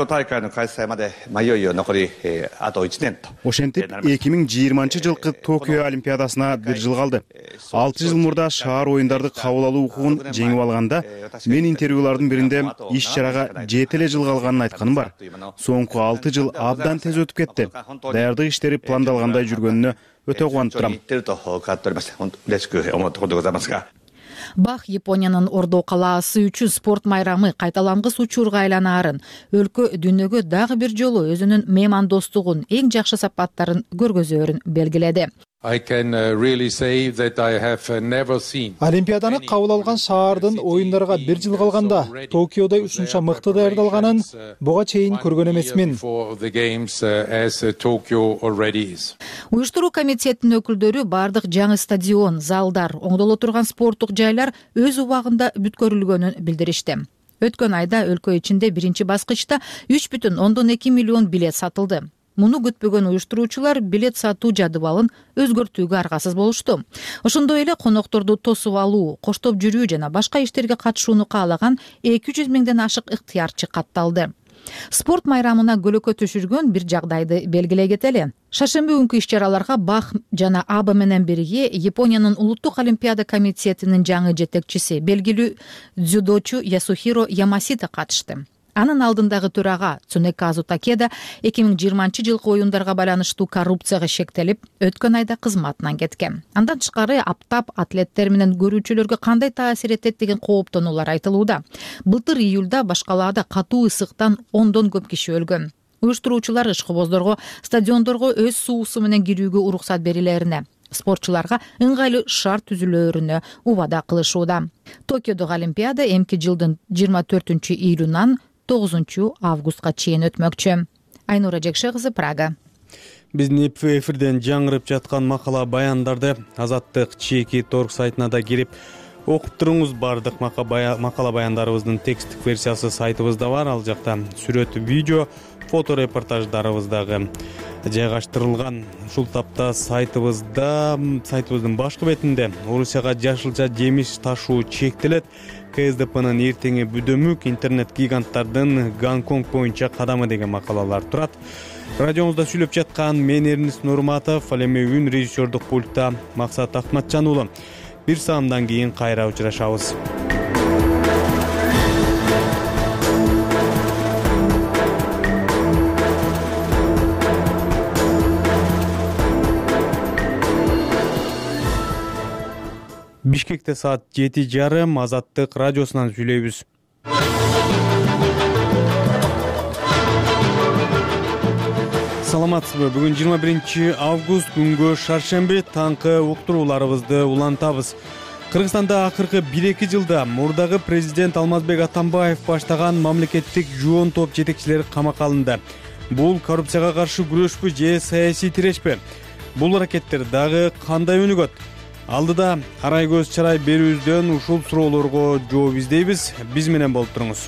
Ошентип 2020 жылкы Токио олимпиадасына 1 жыл калды. 6 жыл мурда шаар оюндарды кабыл алуу укугун жеңип алганда мен интервьюлардын биринде иш-чарага 7 жыл калганын айтканым бар. Соңку 6 жыл абдан тез өтүп кетти. Даярдык иштери пландалгандай жүргөнүнө өтө кубанып турам. Бах Япониянын Ордо калаасы үчүн спорт майрамы кайталангыс учурга айланаарын, өлкө дүйнөгө дагы бир жолу өзүнүн меймандостугун, эң жакшы сапаттарын көргөзөөрүн белгиледи. Олимпиаданы кабыл алган шаардын оюндарга 1 жыл калганда Токиодо ушунча мыкты даярдалганын буга чейин көргөн эмесмин. Уюштуруу комитетинин өкүлдөрү бардык жаңы стадион, залдар, оңдоло турган спорттук жайлар өз убагында бүткөрүлгөнүн билдиришти. Өткөн айда өлкө ичинде биринчи баскычта 3,2 миллион билет сатылды. Муну күтпөгөн уюштуруучулар билет сатуу жадыбалын өзгөртүүгө аргасыз болушту. Ошондой эле конокторду тосуп алуу, коштоп жүрүү жана башка иштерге катышууну каалаган 200 миңден ашык ыктыярчы катталды. Спорт майрамына көлөкө түшүргөн бир жагдайды белгилей кетели. Шаршемби күнкү иш-чараларга Бах жана Аба менен бирге Япониянын улуттук олимпиада комитетинин жаңы жетекчиси, белгилүү дзюдочу Ясухиро Ямасита катышты. Анын алдындагы төрага Цунеказу Такеда 2020 жылкы оюндарга байланыштуу коррупцияга шектелип, өткөн айда кызматынан кеткен. Андан тышкары аптап атлеттер менен көрүүчүлөргө кандай таасир этет деген кооптонуулар айтылууда. Былтыр июлда баш калаада катуу ысыктан 10дон көп киши өлгөн. Уюштуруучулар ишкыбоздорго стадиондорго өз суусу менен кирүүгө уруксат берилерине, спортчуларга ыңгайлуу шарт түзүлөөрүнө убада кылышууда. Токиодогу олимпиада эмки жылдын 24-июлунан 9 августка чейин өтмөкчү. Айнура Жекше кызы, Прага. Биздин эфирден жаңырып жаткан макала баяндарды Азаттык чекит орг сайтына да кирип окуп туруңуз. Бардык макала баяндарыбыздын текстик версиясы сайтыбызда бар. Ал жакта сүрөт, видео, фото репортаждарыбыз дагы жайгаштырылган. Ушул тапта сайтыбыздын башкы бетинде Орусияга жашылча жемиш ташуу чектелет. КСДПнын эртеңи бүдөмүк, интернет гиганттардын Гонконг боюнча кадамы деген макалалар турат. Радиомузда сүйлөп жаткан мен Эрнис Нурматов, ал эми үн режиссердук пультта Максат Ахматжан уулу. Бир саамдан кийин кайра учурашабыз. Бишкекте саат 7:30 Азаттык радиосунан сүйлөйбүз. Саламатсызбы? Бүгүн 21 август күнгө шаршемби таңкы уктурууларыбызды улантабыз. Кыргызстанда акыркы 1-2 жылда мурдагы президент Алмазбек Атамбаев баштаган мамлекеттик жуон топ жетекчилери камакка алынды. Бул коррупцияга каршы күрөшпү же саясий тирешпи? Бул аракеттер дагы кандай өнүгөт? Алдыда арай көз чарай берүүбүздөн ушул суроолорго жооп издейбиз. Биз менен болуп туруңуз.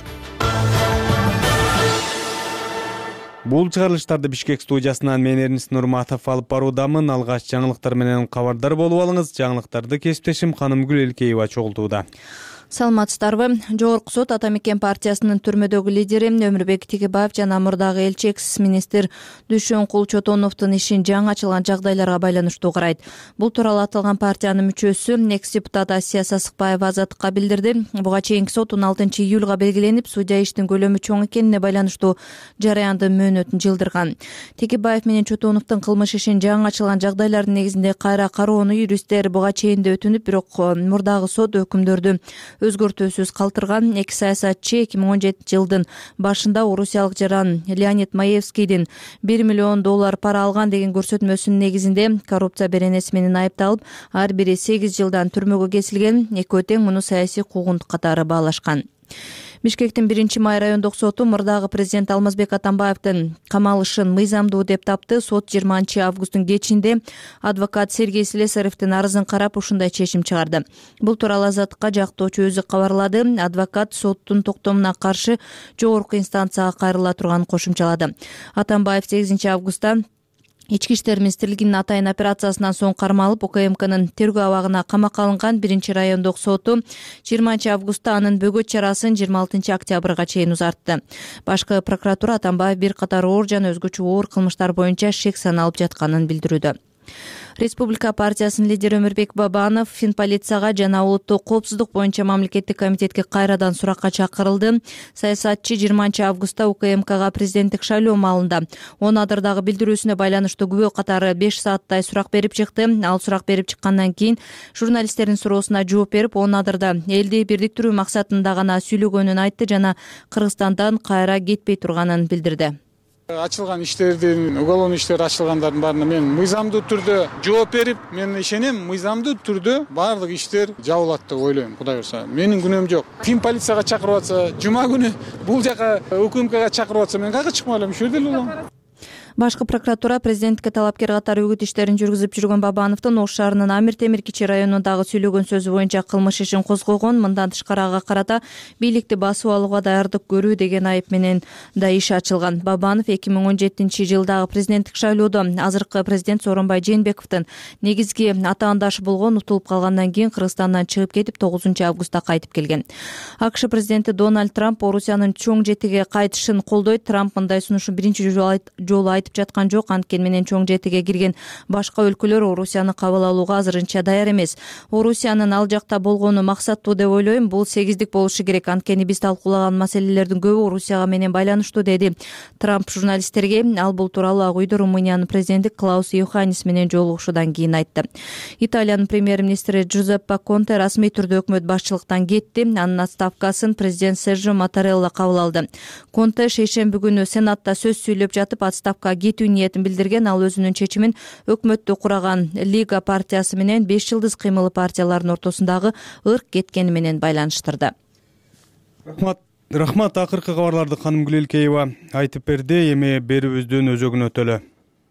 Бул чыгарылыштарды Бишкек студиясынан мен Эрнис Нурматов алып баруудамын. Алгач жаңылыктар менен кабардар болуп алыңыз. Жаңылыктарды кесиптешим Канымгүл Элкеева чогултууда. Саламатсыздарбы? Жогорку сот Ата Мекен партиясынын түрмөдөгү лидери Өмүрбек Текебаев жана мурдагы элчи экс-министр Дүйшөнкул Чотоновдун ишин жаңы ачылган жагдайларга байланыштуу карайт. Бул тууралуу аталган партиянын мүчөсү экс-депутат Асия Сасыкбаева Азаттыкка билдирди. Буга чейинки сот 16 июлга белгиленип, судья иштин көлөмү чоң экенине байланыштуу жараяндын мөөнөтүн жылдырган. Текебаев менен Чотоновдун кылмыш ишин жаңы ачылган жагдайлардын негизинде кайра кароону юристтер буга чейин да өтүнүп, бирок мурдагы сот өкүмдөрдү өзгөртүүсүз калтырган. Эки саясатчы 2017 жылдын башында орусиялык жаран Леонид Маевскийдин $1 миллион пара алган деген көрсөтмөсүнүн негизинде коррупция беренеси менен айыпталып, ар бири 8 жылдан түрмөгө кесилген. Экөө тең муну саясий куугунтук катары баалашкан. Бишкектин 1-май райондук соту мурдагы президент Алмазбек Атамбаевдин камалышын мыйзамдуу деп тапты. Сот 20 августтун кечинде адвокат Сергей Слесаревдин арызын карап ушундай чечим чыгарды. Бул тууралуу Азаттыкка жактоочу өзү кабарлады. Адвокат соттун токтомуна каршы жогорку инстанцияга кайрыла турганын кошумчалады. Атамбаев 8 августта Ички иштер министрлигинин атайын операциясынан соң кармалып, УКМКнын тергөө абагына камакка алынган. 1-райондук соту 20 августта анын бөгөт чарасын 26 октябрга чейин узартты. Башкы прокуратура Атамбаев бир катар оор жана өзгөчө оор кылмыштар боюнча шек саналып жатканын билдирүүдө. Республика партиясынын лидери Өмүрбек Бабанов Финполицияга жана улуттук коопсуздук боюнча мамлекеттик комитетке кайрадан суракка чакырылды. Саясатчы 20 августта УКМКга президенттик шайлоо маалында 10 адырдагы билдирүүсүнө байланыштуу күбө катары 5 сааттай сурак берип чыкты. Ал сурак берип чыккандан кийин журналисттердин суроосуна жооп берип, 10 адырда элди бирдиктирүү максатында гана сүйлөгөнүн айтты жана Кыргызстандан кайра кетпей турганын билдирди. Ачылган иштердин, уголовный иштер ачылгандардын баарына мен мыйзамдуу түрдө жооп берип, мен ишенем, мыйзамдуу түрдө баардык иштер жабылат деп ойлойм. Кудай буйрса, менин күнөөм жок. Финполицияга чакырып атса, жума күнү бул жака УКМКга чакырып атса, мен кайга чыкмай элем, ошол жерде эле болом. Башкы прокуратура президенттикке талапкер катары үгүт иштерин жүргүзүп жүргөн Бабановдун Ош шаарынын Амир Темир кичи районундагы сүйлөгөн сөзү боюнча кылмыш ишин козгогон. Мындан тышкары ага карата бийликти басып алууга даярдык көрүү деген айып менен да иш ачылган. Бабанов 2017 жылдагы президенттик шайлоодо азыркы президент Сооронбай Жээнбековдун негизги атаандашы болгон утулуп калгандан кийин Кыргызстандан чыгып кетип 9 августта кайтып келген. АКШ президенти Дональд Трамп Орусиянын чоң жетиге кайтышын колдойт. Трамп мындай сунушун биринчи жолу айтып жаткан жок. Анткени менен чоң жетиге кирген башка өлкөлөр Орусияны кабыл алууга азырынча даяр эмес. Орусиянын ал жакта болгону максаттуу деп ойлойм. Бул сегиздик болушу керек. Анткени биз талкуулаган маселелердин көбү Орусияга менен байланыштуу, деди Трамп журналисттерге. Ал бул тууралуу Ак үйдө Румыниянын президенти Клаус Йоханнис менен жолугушуудан кийин айтты. Италиянын премьер-министри Джузеппе Конте расмий түрдө өкмөт башчылыктан кетти. Анын отставкасын президент Сержо Маттарелла кабыл алды. Конте шейшемби күнү Сенатта сөз сүйлөп жатып отставкага кетүү ниетин билдирген. Ал өзүнүн чечимин өкмөттү кураган Лига партиясы менен 5 жылдыз кыймылы партиялардын ортосундагы ырк кеткени менен байланыштырды. Рахмат, акыркы кабарларды Канымгүл Элкеева айтып берди. Эми берүүбүздүн өзөгүнө өтөлү.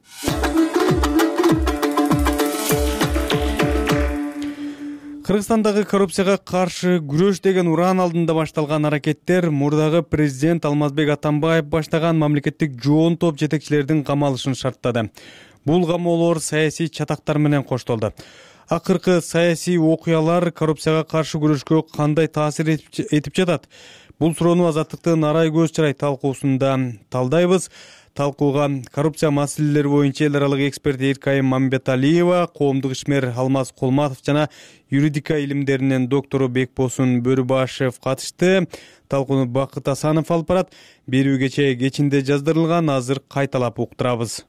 Кыргызстандагы коррупцияга каршы күрөш деген уран алдында башталган аракеттер мурдагы президент Алмазбек Атамбаев баштаган мамлекеттик жоон топ жетекчилердин камалышын шарттады. Бул камоолор саясий чатактар менен коштолду. Акыркы саясий окуялар коррупцияга каршы күрөшкө кандай таасир этип жатат? Бул суроону Азаттыктын арай көз чарай талкуусунда талдайбыз. Талкууга коррупция маселелери боюнча эл аралык эксперт Эркайым Мамбеталиева, коомдук ишмер Алмаз Кулматов жана юридика илимдеринин доктору Бекбосун Бөрүбашев катышты. Талкууну Бакыт Асанов алып барат. Берүү кечинде жаздырылган, азыр кайталап уктурабыз.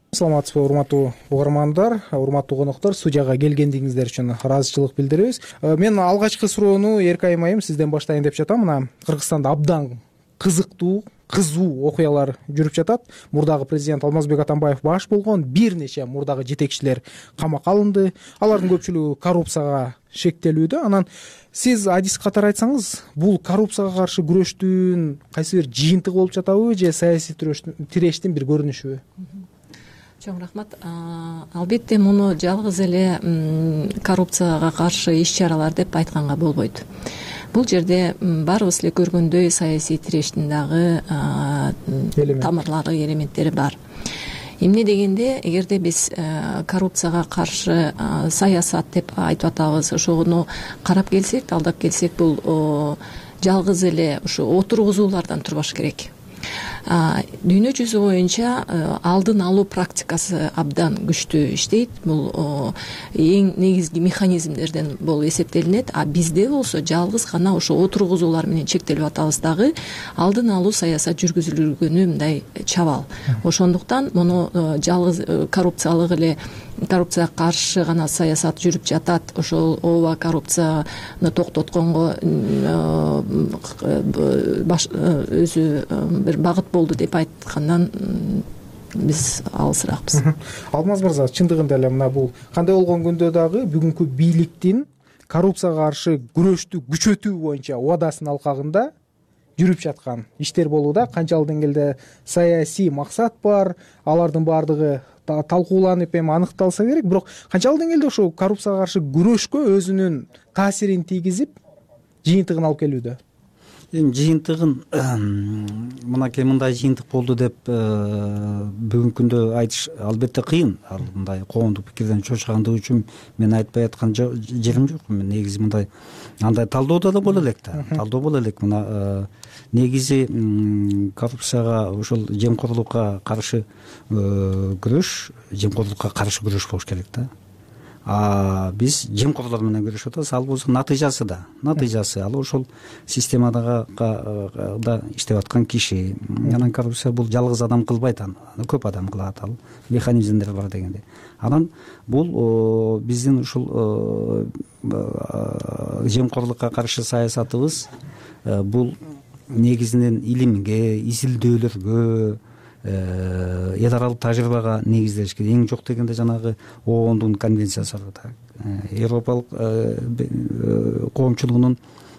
саламатсызбы урматтуу угармандар, урматтуу коноктор, студияга келгендигиңиздер үчүн ыраазычылык билдиребиз. Мен алгачкы суроону Эркай айым сизден баштайын деп жатам. Мына Кыргызстанда абдан кызыктуу окуялар жүрүп жатат. Мурдагы президент Алмазбек Атамбаев баш болгон, бир нече мурдагы жетекчилер камакка алынды. Алардын көпчүлүгү коррупцияга шектелүүдө. Анан сиз адис катары айтсаңыз, бул коррупцияга каршы күрөштүн кайсы бир жыйынтыгы болуп жатабы же саясий тирештин бир көрүнүшүбү? Чоң рахмат. Албетте муну жалгыз эле коррупцияга каршы иш чаралар деп айтканга болбойт. Бул жерде баарыбыз эле көргөндөй саясий тирештин дагы тамырлары, элементтери бар. Эмне дегенде, эгерде биз коррупцияга каршы саясат деп айтып атабыз, ошону карап келсек, алдап келсек, бул жалгыз эле ушу отургузуулардан турбаш керек. Дүйнө жүзү боюнча алдын алуу практикасы абдан күчтүү иштейт. Бул эң негизги механизмдерден болуп эсептелинет. А бизде болсо жалгыз гана ошо отургузуулар менен чектелип атабыз дагы, алдын алуу саясат жүргүзүлгөнү мындай чабал. Ошондуктан муну жалгыз коррупцияга каршы гана саясат жүрүп жатат. Ошол ооба коррупцияны токтотконго өзү бир багыт болду деп айткандан биз алысыракпыз. Алмаз мырза, чындыгында эле мына бул кандай болгон күндө дагы бүгүнкү бийликтин коррупцияга каршы күрөштү күчөтүү боюнча убадасынын алкагында жүрүп жаткан иштер болууда. Канчалык деңгээлде саясий максат бар, алардын баардыгы талкууланып эми аныкталса керек, бирок канчалык деңгээлде ошо коррупцияга каршы күрөшкө өзүнүн таасирин тийгизип, жыйынтыгын алып келүүдө? Эми жыйынтыгын мынакей мындай жыйынтык болду деп бүгүнкү күндө айтыш албетте кыйын. Ал мындай коомдук пикирден чочугандыгы үчүн мен айтпай аткан жерим жок. Мен негизи мындай андай талдоодо да боло элек да. Талдоо боло элек. Мына негизи коррупцияга, ошол жемкорлукка каршы күрөш, жемкорлукка каршы күрөш болуш керек да. Биз жемкорлор менен күрөшүп атабыз. Ал болсо натыйжасы ал ошол системада иштеп аткан киши. Анан коррупция бул жалгыз адам кылбайт, аны көп адам кылат, ал механизмдер бар дегенде. Анан бул биздин ушул жемкорлукка каршы саясатыбыз бул негизинен илимге, изилдөөлөргө, эл аралык тажрыйбага негизделишкен. Эң жок дегенде жанагы ООНдун конвенциясы бар. Европалык коомчулугунун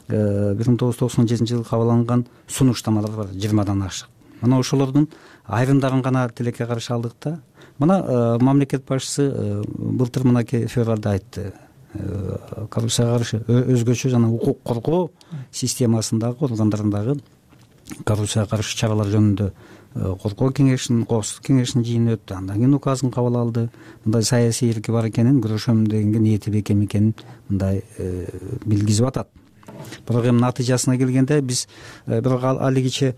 1997-жылы кабыл алынган сунуштамалар бар, 20дан ашык. Мына ошолордун айрымдарын гана тилекке каршы алдык да. Мына мамлекет башчысы былтыр мынакей февралда айтты. Коррупцияга каршы өзгөчө жана укук коргоо системасындагы органдарындагы коррупцияга каршы чаралар жөнүндө коргоо кеңешинин, коопсуздук кеңешинин жыйыны өттү. Андан кийин указын кабыл алды. Мындай саясий эрки бар экенин, күрөшөм дегенге ниети бекем экенин мындай билгизип атат. Бирок эми натыйжасына келгенде биз бирок алигиче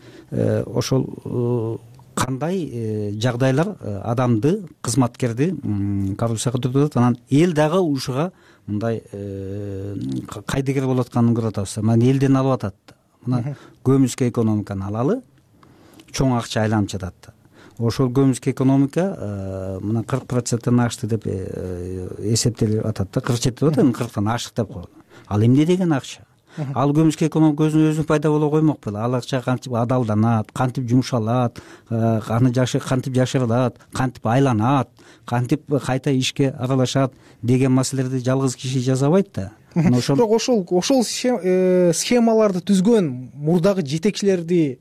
ошол кандай жагдайлар адамды, кызматкерди коррупцияга түртүп атат. Анан эл дагы ушуга мындай кайдыгер болуп атканын көрүп атабыз. Мына элден алып атат. Мына көмүскө экономиканы алалы, чоң акча айланып жатат. Ошол көмүскө экономика мына 40%-тен ашты деп эсептелип атат да. 47 деп атат, 40тан ашык деп коет. Ал эмне деген акча? Ал көмүскө экономика өзүнө пайда боло коймок беле? Ал акча кантип адалданат, кантип жумшалат, аны кантип жашырылат, кантип айланат, кантип кайта ишке аралашат деген маселелерди жалгыз киши жасабайт да. Бирок ошол схемаларды түзгөн мурдагы жетекчилерге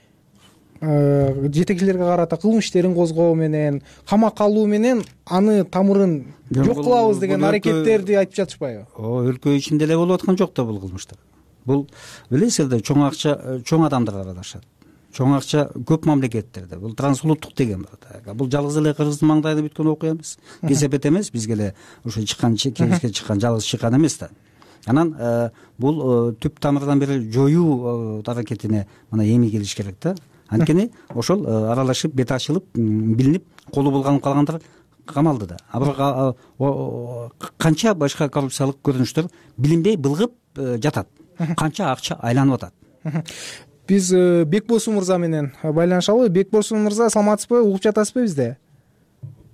карата кылмыш иштерин козгоо менен, камакка алуу менен аны тамырын жок кылабыз деген аракеттерди айтып жатышпайбы? Өлкө ичинде эле болуп аткан жок да бул кылмыштар. Бул билесиздер, чоң акча чоң адамдар аралашат. Чоң акча көп мамлекеттерде. Бул трансулуттук деген бар. Бул жалгыз эле Кыргыздын маңдайында бүткөн окуя эмес. Кесепет эмес, бизге эле ошо кеңешке чыккан жалгыз чыккан эмес да. Анан бул түп тамырдан бери жоюу аракетине мына эми келиш керек да. Анткени ошол аралашып, бет ачылып, билинип, колу булганып калгандар камалды да. Бирок канча башка коррупциялык көрүнүштөр билинбей былгып жатат. Канча акча айланып атат. Биз Бекбосун мырза менен байланышалы. Бекбосун мырза, саламатсызбы? Угуп жатасызбы бизди?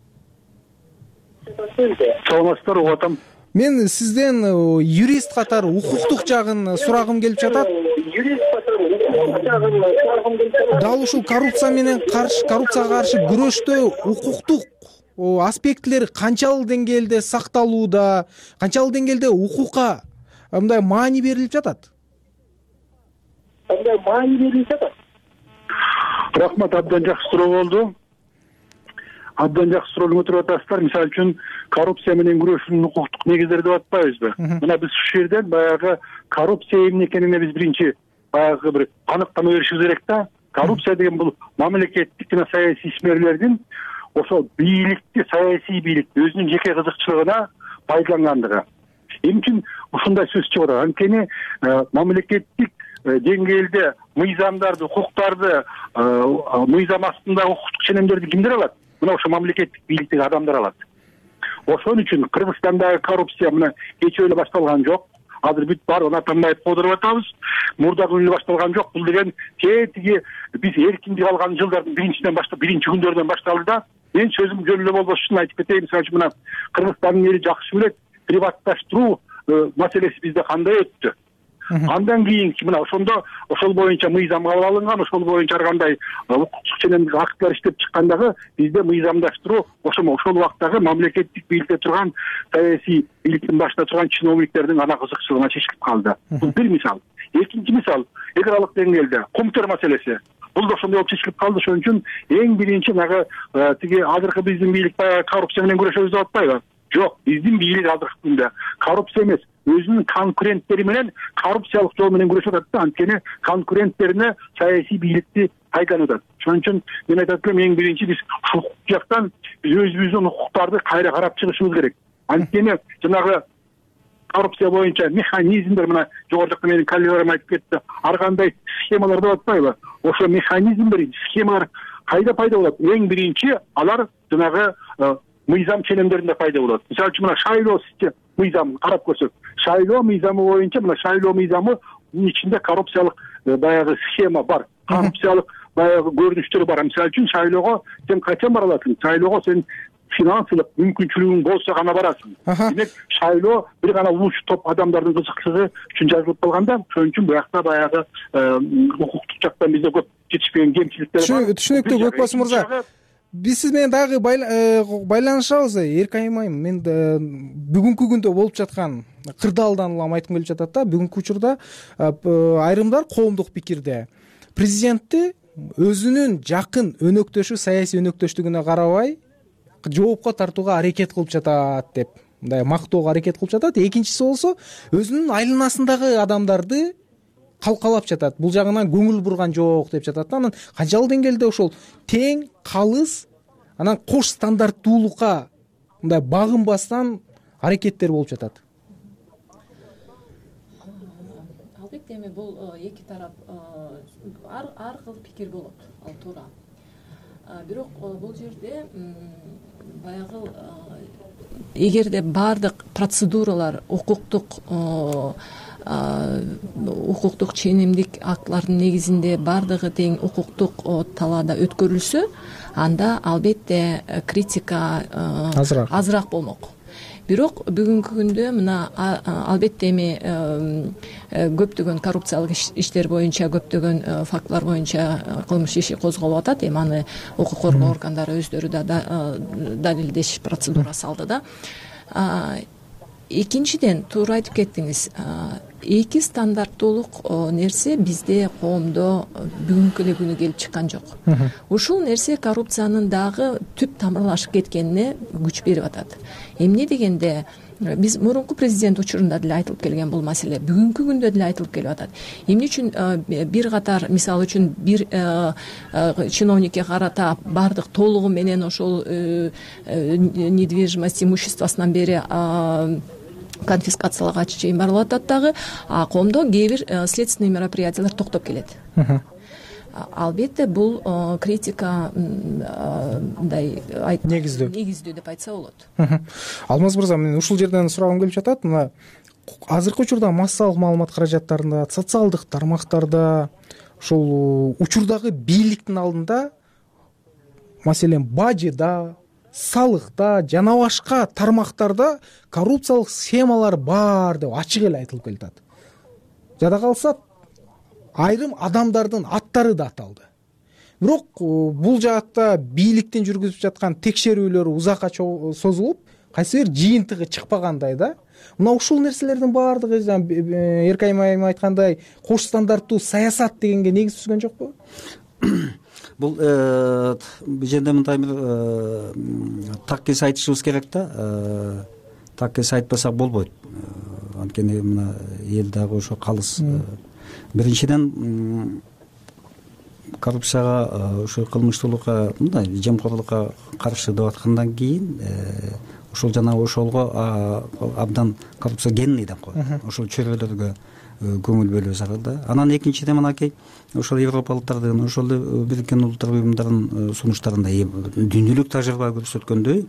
саламатсыздарбы угуп атам. мен сизден юрист катары укуктук жагын сурагым келип жатат. Дал ушул коррупцияга каршы күрөштө укуктук аспектилери канчалык деңгээлде сакталууда, канчалык деңгээлде укукка мындай маани берилип жатат? Рахмат, абдан жакшы суроо болду. Абдан жакшы суроону көтөрүп атасыздар. Мисалы үчүн коррупция менен күрөшүүнүн укуктук негиздери деп атпайбызбы? Мына биз ушул жерден баягы коррупция эмне экенине биз биринчи баягы бир аныктама беришибиз керек да. Коррупция деген бул мамлекеттик жана саясий ишмерлердин ошол бийликти, саясий бийликти өзүнүн жеке кызыкчылыгына пайдалангандыгы. Эмне үчүн ушундай сөз чыгып атат? Анткени мамлекеттик деңгээлде мыйзамдарды, укуктарды, мыйзам астындагы укуктук ченемдерди кимдер алат? Мына ошо мамлекеттик бийликтеги адамдар алат. Ошон үчүн Кыргызстандагы коррупция мына кечээ эле башталган жок. Азыр бүт баарын Атамбаев колдоруп атабыз. Мурда күнү башталган жок. Бул деген тиги биз эркиндик алган жылдардын биринчи күндөрүнөн башталды да. Мен сөзүм жөн эле болбош үчүн айтып кетейин. Мисалы үчүн мына Кыргызстандын эли жакшы билет, приватташтыруу маселеси бизде кандай өттү. Андан кийинки мына ошол боюнча мыйзам кабыл алынган, ошол боюнча ар кандай укуктук ченемдик актылар иштеп чыккандагы бизде мыйзамдаштыруу ошол убакыттагы мамлекеттик бийликте турган, саясий бийликтин башында турган чиновниктердин ана кызыкчылыгына чечилип калды. Бул бир мисал. Экинчи мисал, эл аралык деңгээлде комтер маселеси. Бул да ошондой болуп чечилип калды. Ошон үчүн эң биринчи нагы тиги азыркы биздин бийлик коррупция менен күрөшөбүз деп атпайбы? Жок, биздин бийлик азыркы күндө коррупция эмес, өзүнүн конкуренттери менен коррупциялык жол менен күрөшүп атат да. Анткени конкуренттерине саясий бийликти пайдаланып атат. Ошон үчүн мен айтат элем, эң биринчи биз укук жактан биз өзүбүздүн укуктарды кайра карап чыгышыбыз керек. Анткени жанагы коррупция боюнча механизмдер, мына жогору жакта менин коллегаларым айтып кетти, ар кандай схемалар деп атпайбы? Ошо механизмдер, схемалар кайда пайда болот? Эң биринчи алар жанагы мыйзам ченемдеринде пайда болот. Мисалы үчүн мына шайлоо мыйзамын карап көрсөк, шайлоо мыйзамы боюнча мына шайлоо мыйзамынын ичинде коррупциялык баягы схема бар, коррупциялык баягы көрүнүштөр бар. Мисалы үчүн шайлоого сен качан бара аласың? Шайлоого сен финансылык мүмкүнчүлүгүң болсо гана барасың. Демек шайлоо бир гана улуучу топ адамдардын кызыкчылыгы үчүн жазылып калганда, ошон үчүн буякта баягы укуктук жактан бизде көп жетишпеген кемчиликтер бар. Түшүнүктүү Көкбосу мырза. Биз сиз менен дагы байланышабыз. Эркайым, мен бүгүнкү күндө болуп жаткан кырдаалдан улам айткым келип жатат да. Бүгүнкү учурда айрымдар коомдук пикирде президентти өзүнүн жакын өнөктөшү, саясий өнөктөштүгүнө карабай жоопко тартууга аракет кылып жатат деп, мындай мактоого аракет кылып жатат. Экинчиси болсо өзүнүн айланасындагы адамдарды калкалап жатат. Бул жагынан көңүл бурган жок деп жатат. Анан канчалык деңгээлде ошол тең, калыс, анан кош стандарттуулукка мындай багынбастан аракеттер болуп жатат. Албетте эми бул эки тарап ар кыл пикир болот, ал туура. Бирок бул жерде баягы эгерде баардык процедуралар укуктук ченемдик актылардын негизинде баардыгы тең укуктук талаада өткөрүлсө, анда албетте критика азыраак болмок. Бирок бүгүнкү күндө мына албетте эми көптөгөн коррупциялык иштер боюнча, көптөгөн фактылар боюнча кылмыш иши козголуп атат. Эми аны укук коргоо органдары өздөрү да далилдеш процедурасы алды да. Экинчиден, туура айтып кеттиңиз, эки стандарттуулук нерсе бизде коомдо бүгүнкү эле күнү келип чыккан жок. Ушул нерсе коррупциянын дагы түп тамырлашып кеткенине күч берип атат. Эмне дегенде, биз мурунку президент учурунда деле айтылып келген бул маселе бүгүнкү күндө деле айтылып келип атат. Эмне үчүн бир катар, мисалы үчүн бир чиновникке карата баардык толугу менен ошол недвижимость имуществосунан бери конфискацияга чейин барылып атат дагы, коомдо кээ бир следственный мероприятиялар токтоп келет. Албетте бул критика мындай негиздүү деп айтса болот. Алмаз мырза, мен ушул жерден сурагым келип жатат. Мына азыркы учурда массалык маалымат каражаттарында, социалдык тармактарда ушул учурдагы бийликтин алдында, маселен, бажыда, салыкта жана башка тармактарда коррупциялык схемалар бар деп ачык эле айтылып келатат. Жада калса айрым адамдардын аттары да аталды. Бирок бул жаатта бийликтин жүргүзүп жаткан текшерүүлөр узакка созулуп, кайсы бир жыйынтыгы чыкпагандай да. Мына ушул нерселердин баардыгы Эркайым айым айткандай кош стандарттуу саясат дегенге негиз түзгөн жокпу? Бул жерде мындай бир так эс айтышыбыз керек да. Так эс айтпасак болбойт. Анткени мына эл дагы ошо калыс. Биринчиден коррупцияга, ошо кылмыштуулукка, мындай жемкорлукка каршы деп аткандан кийин ошол жана ошолго абдан коррупция генный деп коет. Ошол чөйрөлөргө көңүл бөлүү зарыл да. Анан экинчиден мынакей ошол европалыктардын, ошол Бириккен Улуттар уюмундарынын сунуштарында дүйнөлүк тажрыйба көрсөткөндөй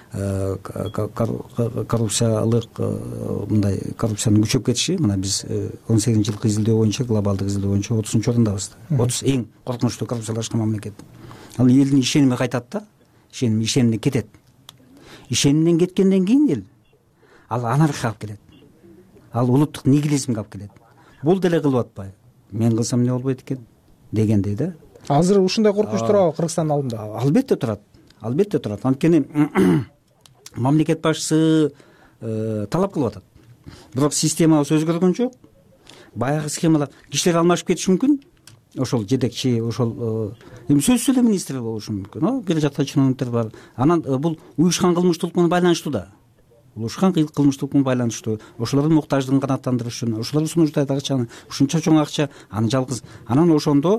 коррупциялык мындай коррупциянын күчөп кетиши, мына биз 18-жылкы изилдөө боюнча, глобалдык изилдөө боюнча 30-ордобуз. 30 эң коркунучтуу коррупциялашкан мамлекет. Ал элдин ишеними кайтат да, ишенимден кетет. Ишенимден кеткенден кийин эл ал анархия алып келет. Ал улуттук нигилизмге алып келет. Бул деле кылып атпайбы? Мен кылсам эмне болбойт экен дегендей да. Азыр ушундай коркунуч турабы Кыргызстандын алдында? Албетте турат. Албетте турат. Анткени мамлекет башчысы талап кылып атат. Бирок системабыз өзгөргөн жок. Баягы схемалар кишилер алмашып кетиши мүмкүн. Ошол жетекчи, ошол сөзсүз эле министр болушу мүмкүн. Бир жакта чиновниктер бар. Анан бул уюшкан кылмыштуулук менен байланыштуу да. Уюшкан кылмыштуулук менен байланыштуу. Ошолордун муктаждыгын канааттандырыш үчүн, ошолор сунуштайт акчаны, ушунча чоң акча, аны жалгыз. Анан ошондо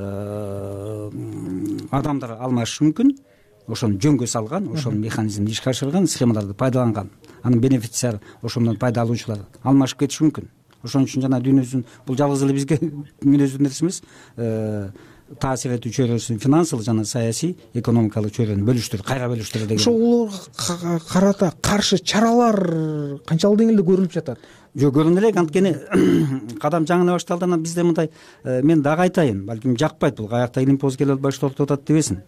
адамдар алмашышы мүмкүн. Ошону жөнгө салган, ошол механизмди ишке ашырган, схемаларды пайдаланган. Анын бенефициар, ошондон пайда алуучулар алмашып кетиши мүмкүн. Ошон үчүн жана дүйнөсүн бул жалгыз эле бизге мүнөздүү нерсе эмес. Таасир этүү чөйрөсүн финансылык жана саясий, экономикалык чөйрөнү бөлүштүр, кайра бөлүштүр деген. Ошолорго карата каршы чаралар канчалык деңгээлде көрүлүп жатат? Жок, көрүнө элек, анткени кадам жаңы башталды. Анан бизде мындай, мен дагы айтайын, балким жакпайт бул, каякта илимпоз келип башталып атат дебесин.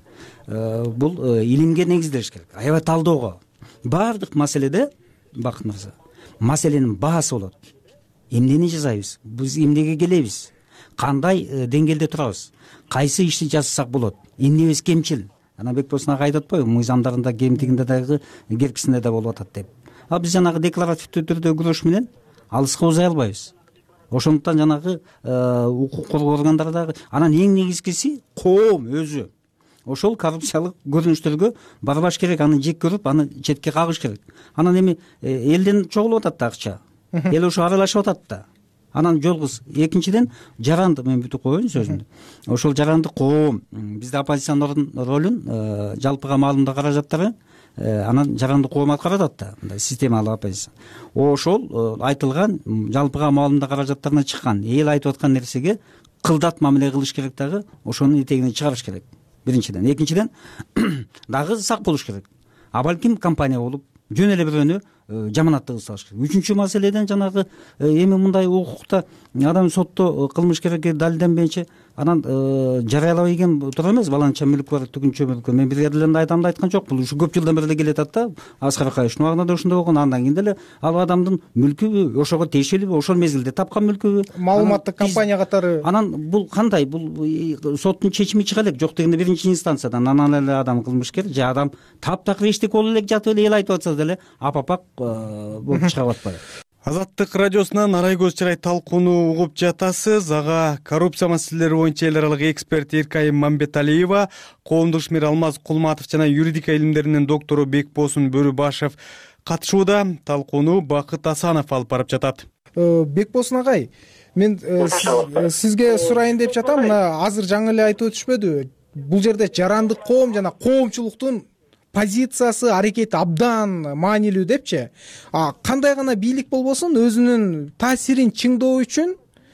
Бул илимге негизделиш керек, аябай талдоого. Баардык маселеде, Бакыт мырза, маселенин баасы болот. Эмнени жасайбыз? Биз эмнеге келебиз? Кандай деңгээлде турабыз? Кайсы ишти жасасак болот? Эмнебиз кемчил? Анан Бекбосын ага айтып атпайбы, мыйзамдарында кемтигинде дагы, керкисинде да болуп атат деп. Биз жанагы декларативдүү түрдө күрөш менен алыска узай албайбыз. Ошондуктан жанагы укук коргоо органдары дагы, анан эң негизгиси коом өзү. Ошол коррупциялык көрүнүштөргө барбаш керек, аны жек көрүп, аны четке кагыш керек. Анан эми элден чогулуп атат да акча. Эл ошо аралашып атат да. Анан жалгыз экинчиден жаранды, мен бүтүп коеюн сөзүмдү. Ошол жаранды коом, бизде оппозициянын ролун, жалпыга маалымдоо каражаттары анан жаранды коом аткарып атат да, мындай системалык оппозиция. Ошол айтылган жалпыга маалымдоо каражаттарына чыккан, эл айтып аткан нерсеге кылдат мамиле кылыш керек дагы, ошонун этегине чыгарыш керек. Биринчиден, экинчиден дагы сак болуш керек. А балким компания болуп, жөн эле бирөөнү жаманатты кылсалыш керек. Үчүнчү маселеден жанагы эми мындай укукта адам сотто кылмыш кереги далилденбейинче анан жарыялабай келген туура эмес. Баланча мүлк бар, түгүнчө мүлк. Мен бир жерде адамды айткан жок, бул ушу көп жылдан бери эле келатат да. Аскар Акаевичтин убагында да ошондой болгон. Андан кийин деле ал адамдын мүлкүбү, ошого тиешелиби, ошол мезгилде тапкан мүлкүбү, маалыматтык компания катары. Анан бул кандай? Бул соттун чечими чыга элек, жок дегенде биринчи инстанциядан. Анан эле адам кылмышкер же адам таптакыр эчтеке болуп элек жатып эле эл айтып атса деле апапак болуп чыгып атпайбы? Азаттык радиосунан Арайкөз чырай талкууну угуп жатасыз. Ага коррупция маселелери боюнча эл аралык эксперт Эркайым Мамбеталиева, коомдук ишмер Алмаз Кулматов жана юридика илимдеринин доктору Бекбосун Бөрүбашев катышууда. Талкууну Бакыт Асанов алып барып жатат. Бекбосун агай, мен сизге сурайын деп жатам. Мына азыр жаңы эле айтып өтүшпөдү? Бул жерде жарандык коом жана коомчулуктун позициясы, аракети абдан маанилүү депчи. Кандай гана бийлик болбосун, өзүнүн таасирин чыңдоо үчүн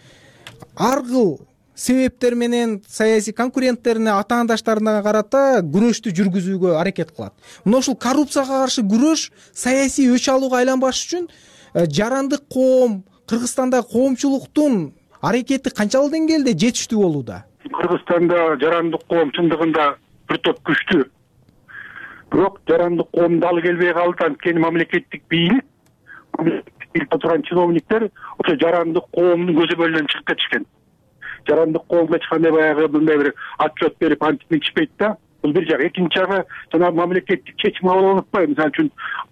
ар кыл себептер менен саясий конкуренттерине, атаандаштарына карата күрөштү жүргүзүүгө аракет кылат. Мына ушул коррупцияга каршы күрөш саясий өч алууга айланбаш үчүн жарандык коом, Кыргызстанда коомчулуктун аракети канчалык деңгээлде жетиштүү болууда? Кыргызстанда жарандык коом чындыгында бир топ күчтүү. бирок жарандык коомду алы келбей калды. Анткени мамлекеттик бийликте турган чиновниктер ошо жарандык коомдун көзөмөлүнөн чыгып кетишкен. Жарандык коомго эч кандай баягы мындай бир отчет берип антип мынтишпейт да. Бул бир жак. Экинчи жагы жана мамлекеттик чечим кабыл алып атпайбы. Мисалы үчүн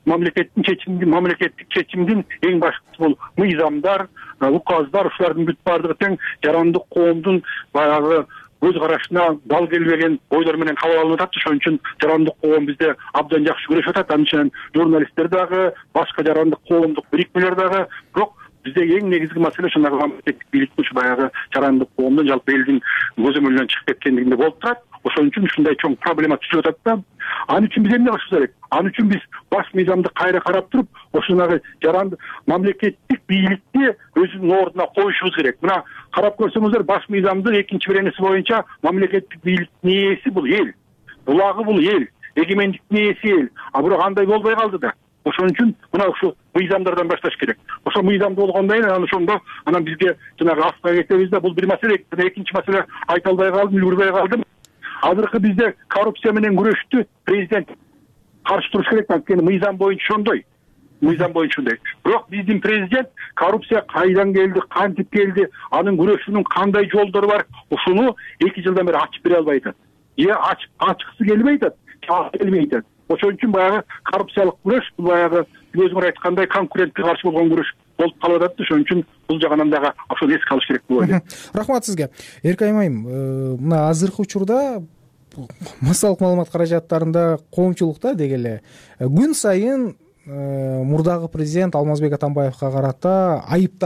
мамлекеттик чечимдин эң башкысы бул мыйзамдар, указдар, ушулардын бүт баардыгы тең жарандык коомдун баягы көз карашына дал келбеген ойлор менен кабыл алынып атат. Ошон үчүн жарандык коом бизде абдан жакшы күрөшүп атат. Анын үчүн журналисттер дагы, башка жарандык коомдук бирикмелер дагы. Бирок бизде эң негизги маселе ошондагы мамлекеттик бийликтин ушу баягы жарандык коомдун жалпы элдин көзөмөлүнөн чыгып кеткендигинде болуп турат. Ошон үчүн ушундай чоң проблема түшүп атат да. Анын үчүн биз эмне кылышыбыз керек? Анын үчүн биз баш мыйзамды кайра карап туруп, ошонагы жарандык мамлекеттик бийликти өзүнүн ордуна коюшубуз керек. Мына карап көрсөңүздөр, баш мыйзамдын экинчи беренеси боюнча мамлекеттик бийликтин ээси бул эл. Булагы бул эл. Эгемендиктин ээси эл. А бирок андай болбой калды да. Ошон үчүн мына ушу мыйзамдардан башташ керек. Ошо мыйзам болгондон кийин ошондо анан бизге жанагы астына кетебиз да. Бул бир маселе. Экинчи маселе айта албай калдым, үлгүрбөй калдым. Азыркы бизде коррупция менен күрөштү президент каршы туруш керек. Анткени мыйзам боюнча ошондой. Бирок биздин президент коррупция кайдан келди, кантип келди, анын күрөшүүнүн кандай жолдору бар, ушуну 2 жылдан бери ачып бере албай атат. Ачкысы келбей атат, келбей атат. Ошон үчүн баягы коррупциялык күрөш, баягы өзүңөр айткандай конкурентке каршы болгон күрөш болуп калып атат. Ошон үчүн бул жагынан дагы ошону эске алыш керек деп ойлойм. Рахмат сизге. Эркайым айым, мына азыркы учурда массалык маалымат каражаттарында коомчулукта деги эле күн сайын мурдагы президент Алмазбек Атамбаевга карата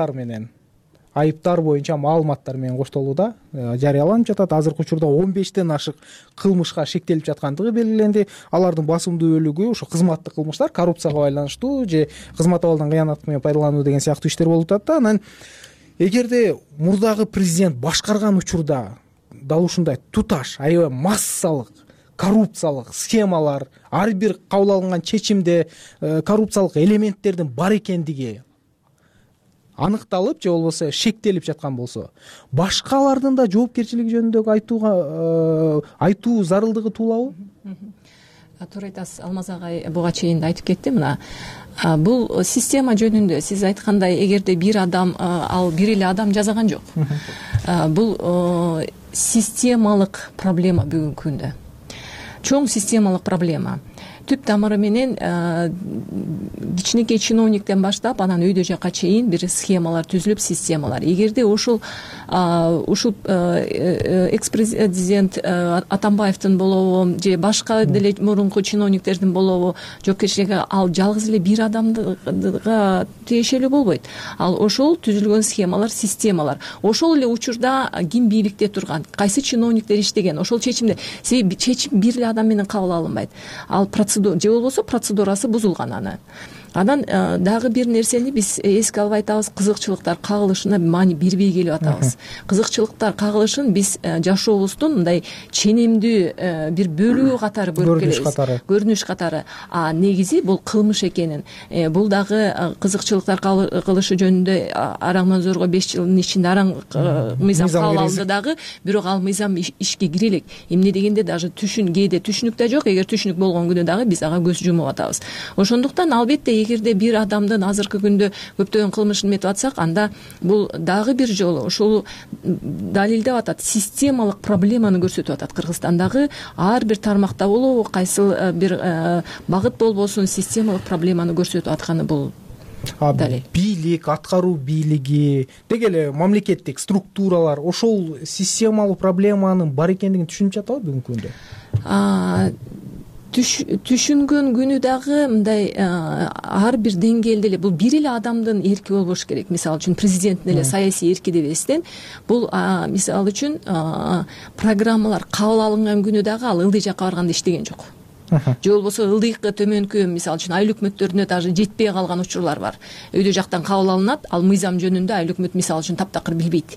айыптар боюнча маалыматтар менен коштолууда жарыяланып жатат. Азыркы учурда 15тен ашык кылмышка шектелип жаткандыгы белгиленди. Алардын басымдуу бөлүгү ошо кызматтык кылмыштар, коррупцияга байланыштуу же кызмат абалдан кыянат менен пайдалануу деген сыяктуу иштер болуп атат да. Анан эгерде мурдагы президент башкарган учурда дал ушундай туташ, аябай массалык коррупциялык схемалар, ар бир кабыл алынган чечимде коррупциялык элементтердин бар экендиги аныкталып же болбосо шектелип жаткан болсо, башкалардын да жоопкерчилиги жөнүндө айтуу зарылдыгы туулабы? Туура айтасыз, Алмаз агай буга чейин айтып кетти. Мына бул система жөнүндө сиз айткандай, эгерде бир адам, ал бир эле адам жасаган жок. Бул системалык проблема бүгүнкү күндө. Чоң системалык проблема. Түп тамыры менен кичинекей чиновниктен баштап анан өйдө жакка чейин бир схемалар түзүлүп, системалар. Эгерде ушул экс-президент Атамбаевдин болобу же башка деле мурунку чиновниктердин болобу жоопкерчилиги ал жалгыз эле бир адамга тиешелүү болбойт. Ал ошол түзүлгөн схемалар, системалар. Ошол эле учурда ким бийликте турган, кайсы чиновниктер иштеген, ошол чечимде чечим бир эле адам менен кабыл алынбайт. Ал же болбосо процедурасы бузулган. Анан дагы бир нерсени биз эске албай атабыз, кызыкчылыктар кагылышына маани бербей келип атабыз. Кызыкчылыктар кагылышын биз жашообуздун мындай ченемдүү бир бөлүгү катары көрүп келебиз. Көрүнүш катары. А негизи бул кылмыш экенин. Бул дагы кызыкчылыктар кылышы жөнүндө Араң Манзорго 5 жылдын ичинде араң мыйзам кабыл алынды дагы, бирок ал мыйзам ишке кире элек. Эмне дегенде даже кээде түшүнүк да жок. Эгер түшүнүк болгон күнү дагы биз ага көз жумуп атабыз. Ошондуктан албетте эгерде бир адамдын азыркы күндө көптөгөн кылмышын метип атсак, анда бул дагы бир жолу ушул далилдеп атат, системалык проблеманы көрсөтүп атат. Кыргызстандагы ар бир тармакта болобу, кайсы бир багыт болбосун, системалык проблеманы көрсөтүп атканы бул далил. Бийлик, аткаруу бийлиги, деги эле мамлекеттик структуралар ошол системалык проблеманын бар экендигин түшүнүп жатабы бүгүнкү күндө? Түшүнгөн күнү дагы мындай ар бир деңгээлде эле бул бир эле адамдын эрки болбош керек. Мисалы үчүн президенттин эле саясий эрки дебестен, бул мисалы үчүн программалар кабыл алынган күнү дагы ал ылдый жакка барганда иштеген жок. Же болбосо ылдыйкы төмөнкү, мисалы үчүн айыл өкмөттөрүнө даже жетпей калган учурлар бар. Өйдө жактан кабыл алынат, ал мыйзам жөнүндө айыл өкмөт мисалы үчүн таптакыр билбейт.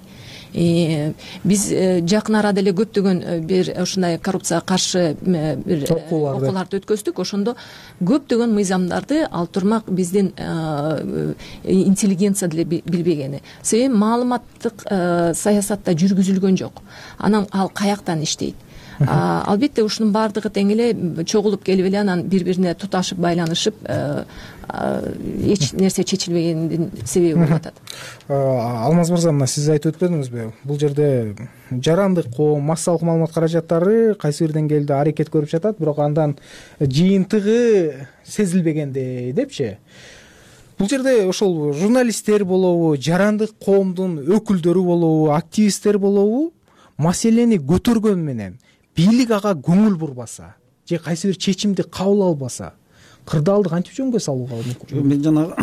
Биз жакын арада эле көптөгөн бир ушундай коррупцияга каршы бир окууларды өткөздүк. Ошондо көптөгөн мыйзамдарды ал турмак биздин интеллигенция деле билбегени. Себеби маалыматтык саясатта жүргүзүлгөн жок. Анан ал каяктан иштейт? Албетте ушунун баардыгы тең эле чогулуп келип эле анан бири бирине туташып байланышып эч нерсе чечилбегендин себеби болуп атат. Алмаз мырза, мына сиз айтып өтпөдүңүзбү, бул жерде жарандык коом, массалык маалымат каражаттары кайсы бир деңгээлде аракет көрүп жатат, бирок андан жыйынтыгы сезилбегенде депчи. Бул жерде ошол журналисттер болобу, жарандык коомдун өкүлдөрү болобу, активисттер болобу, маселени көтөргөн менен бийлик ага көңүл бурбаса же кайсы бир чечимди кабыл албаса, кырдаалды кантип жөнгө салууга мүмкүн? Мен жанагы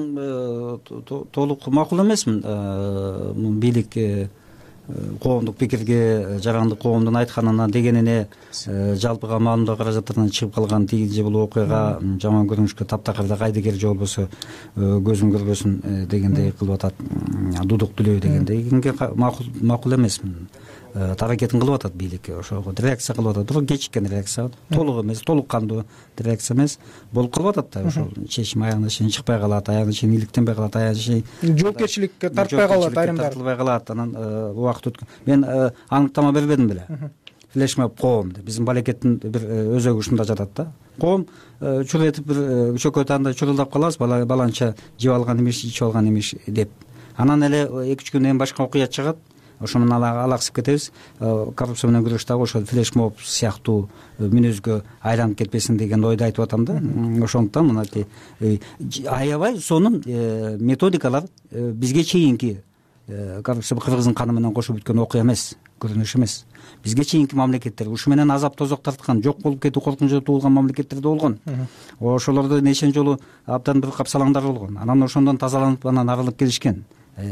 толук макул эмесмин. Бийлик коомдук пикирге, жарандык коомдун айтканына, дегенине жалпыга маалымдоо каражаттарынан чыгып калган тиги бул окуяга жаман көрүнүшкө таптакырда кайдыгер же болбосо көзүм көрбөсүн дегендей кылып атат, дудук дүлөй дегендей макул эмесмин. Аракетин кылып атат бийлик, ошого реакция кылып атат, бирок кечиккен реакция, толук эмес, толук кандуу реакция эмес болуп калып атат да. Ошол чечим аягына чейин чыкпай калат, аягына чейин иликтенбей калат, аягына чейин жоопкерчиликке тартпай калат, айрымдар тартылбай калат. Анан убакыт өткөн. Мен аныктама бербедим беле. Флешмоб коом деп биздин балекеттин бир өзөгү ушунда жатат да. Коом чур этип бир чөкөт анда чурулдап калабыз, баланча жеп алган имиш, ичип алган имиш деп. Анан эле 2-3 күндөн башка окуя чыгат. Ошо менен алаксып кетебиз. Коррупция менен күрөш дагы ошол флешмоб сыяктуу мүнөзгө айланып кетпесин деген ойду айтып атам да. Ошондуктан мынакей аябай сонун методикалар бизге чейинки коррупция кыргыздын каны менен кошуп бүткөн окуя эмес, көрүнүш эмес. Бизге чейинки мамлекеттер ушу менен азап тозок тарткан, жок болуп кетүү коркунучу туулган мамлекеттерде болгон. Ошолордо нечен жолу абдан бир капсалаңдар болгон. Анан ошондон тазаланып анан арылып келишкен.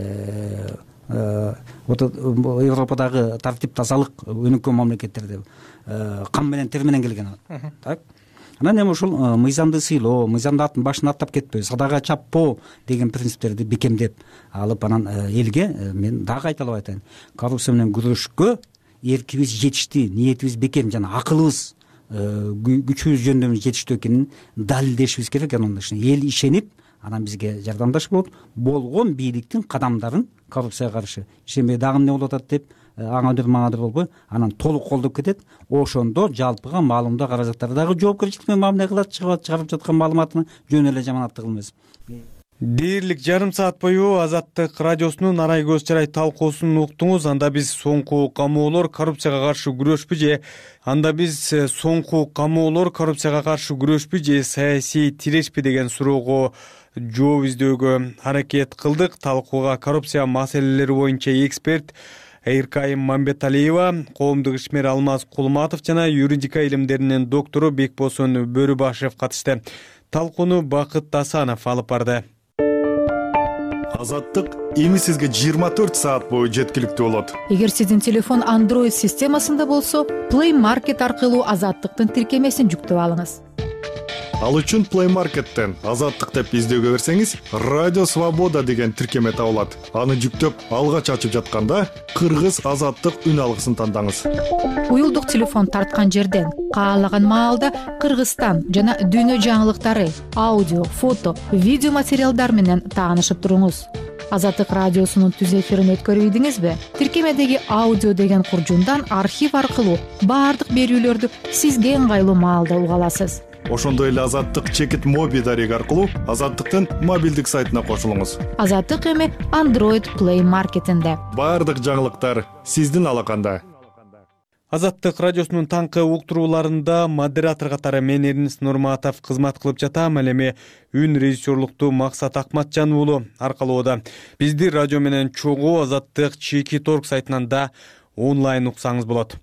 Европадагы тартип тазалык өнүккөн мамлекеттерде кам менен тер менен келген. Так. Анан эми ушул мыйзамды сыйлоо, мыйзамды атын башын аттап кетпөө, садага чаппоо деген принциптерди бекемдеп алып, анан элге мен дагы кайталап айтайын. Коррупция менен күрөшкө эркибиз жетишти, ниетибиз бекем жана акылыбыз, күчүбүз жөндөмүз жетиштүү экенин далилдешибиз керек. Анан эл ишенип, анан бизге жардамдаш болот. Болгон бийликтин кадамдарын коррупцияга каршы ишенбей дагы эмне болуп атат деп аңадыр маңадыр болбой анан толук колдоп кетет. Ошондо жалпыга маалымдоо каражаттары дагы жоопкерчилик менен мамиле кылат, чыгарып жаткан маалыматына жөн эле жаманаттык эмес. Дээрлик жарым саат бою Азаттык радиосунун арай көз чарай талкуусун уктуңуз. Анда биз соңку камоолор коррупцияга каршы күрөшпү же саясий тирешпи деген суроого жооп издөөгө аракет кылдык. Талкууга коррупция маселелери боюнча эксперт Эркайым Мамбеталиева, коомдук ишмер Алмаз Кулматов жана юридика илимдеринин доктору Бекбосон Бөрүбашев катышты. Талкууну Бакыт Асанов алып барды. Азаттык эми сизге 24 саат бою жеткиликтүү болот. Эгер сиздин телефон Android системасында болсо, Play Market аркылуу Азаттыктын тиркемесин жүктөп алыңыз. Ал үчүн Play Market'тен Азаттык деп издөөгө берсеңиз, Радио Свобода деген тиркеме табылат. Аны жүктөп, алгач ачып жатканда Кыргыз Азаттык үн алгысын тандаңыз. Уюлдук телефон тарткан жерден каалаган маалда Кыргызстан жана дүйнө жаңылыктары, аудио, фото, видео материалдар менен таанышып туруңуз. Азаттык радиосунун түз эфирин өткөрүп ийдиңизби? Тиркемедеги аудио деген куржундан архив аркылуу баардык берүүлөрдү сизге ыңгайлуу маалда уга аласыз. Ошондой эле Азаттык чекит моби дареги аркылуу Азаттыктын мобилдик сайтына кошулуңуз. Азаттык эми Android Play Market'инде. Баардык жаңылыктар сиздин алаканда. Азаттык радиосунун таңкы уктурууларында модератор катары мен Эрнис Нурматов кызмат кылып жатам. Ал эми үн режиссерлукту Максат Акматжан уулу аркалоодо. Бизди радио менен чогуу Азаттык Чекит.org сайтынан да онлайн уксаңыз болот.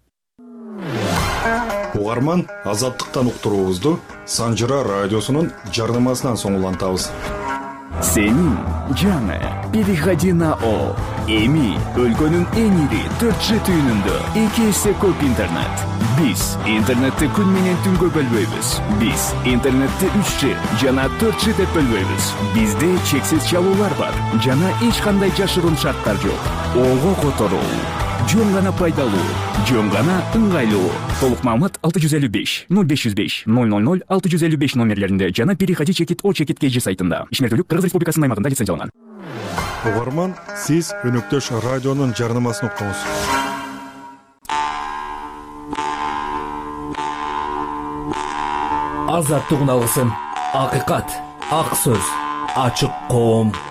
Угарман, Азаттыктан уктуруубузду Санжыра радиосунун жарнамасынан соң улантабыз. Сенин жаңы переходи на О. Эми өлкөнүн эң ири 4G түйүнүндө 2 эсе көп интернет. Биз интернетти күн менен түнгө бөлбөйбүз. Биз интернетти 3G жана 4G деп бөлбөйбүз. Бизде чексиз чалуулар бар жана эч кандай жашыруун шарттар жок. Ого которуу жөн гана пайдалуу, жөн гана ыңгайлуу. Толук маалымат 655 0505 000 655 номерлеринде жана переходи чекит О чекит KG сайтында. Ишмердүүлүк Кыргыз Республикасынын аймагында лицензияланган. Угарман, сиз өнөктөш радионун жарнамасын уктуңуз. азаттык үн алгысың. Акыйкат, ак сөз, ачык коом.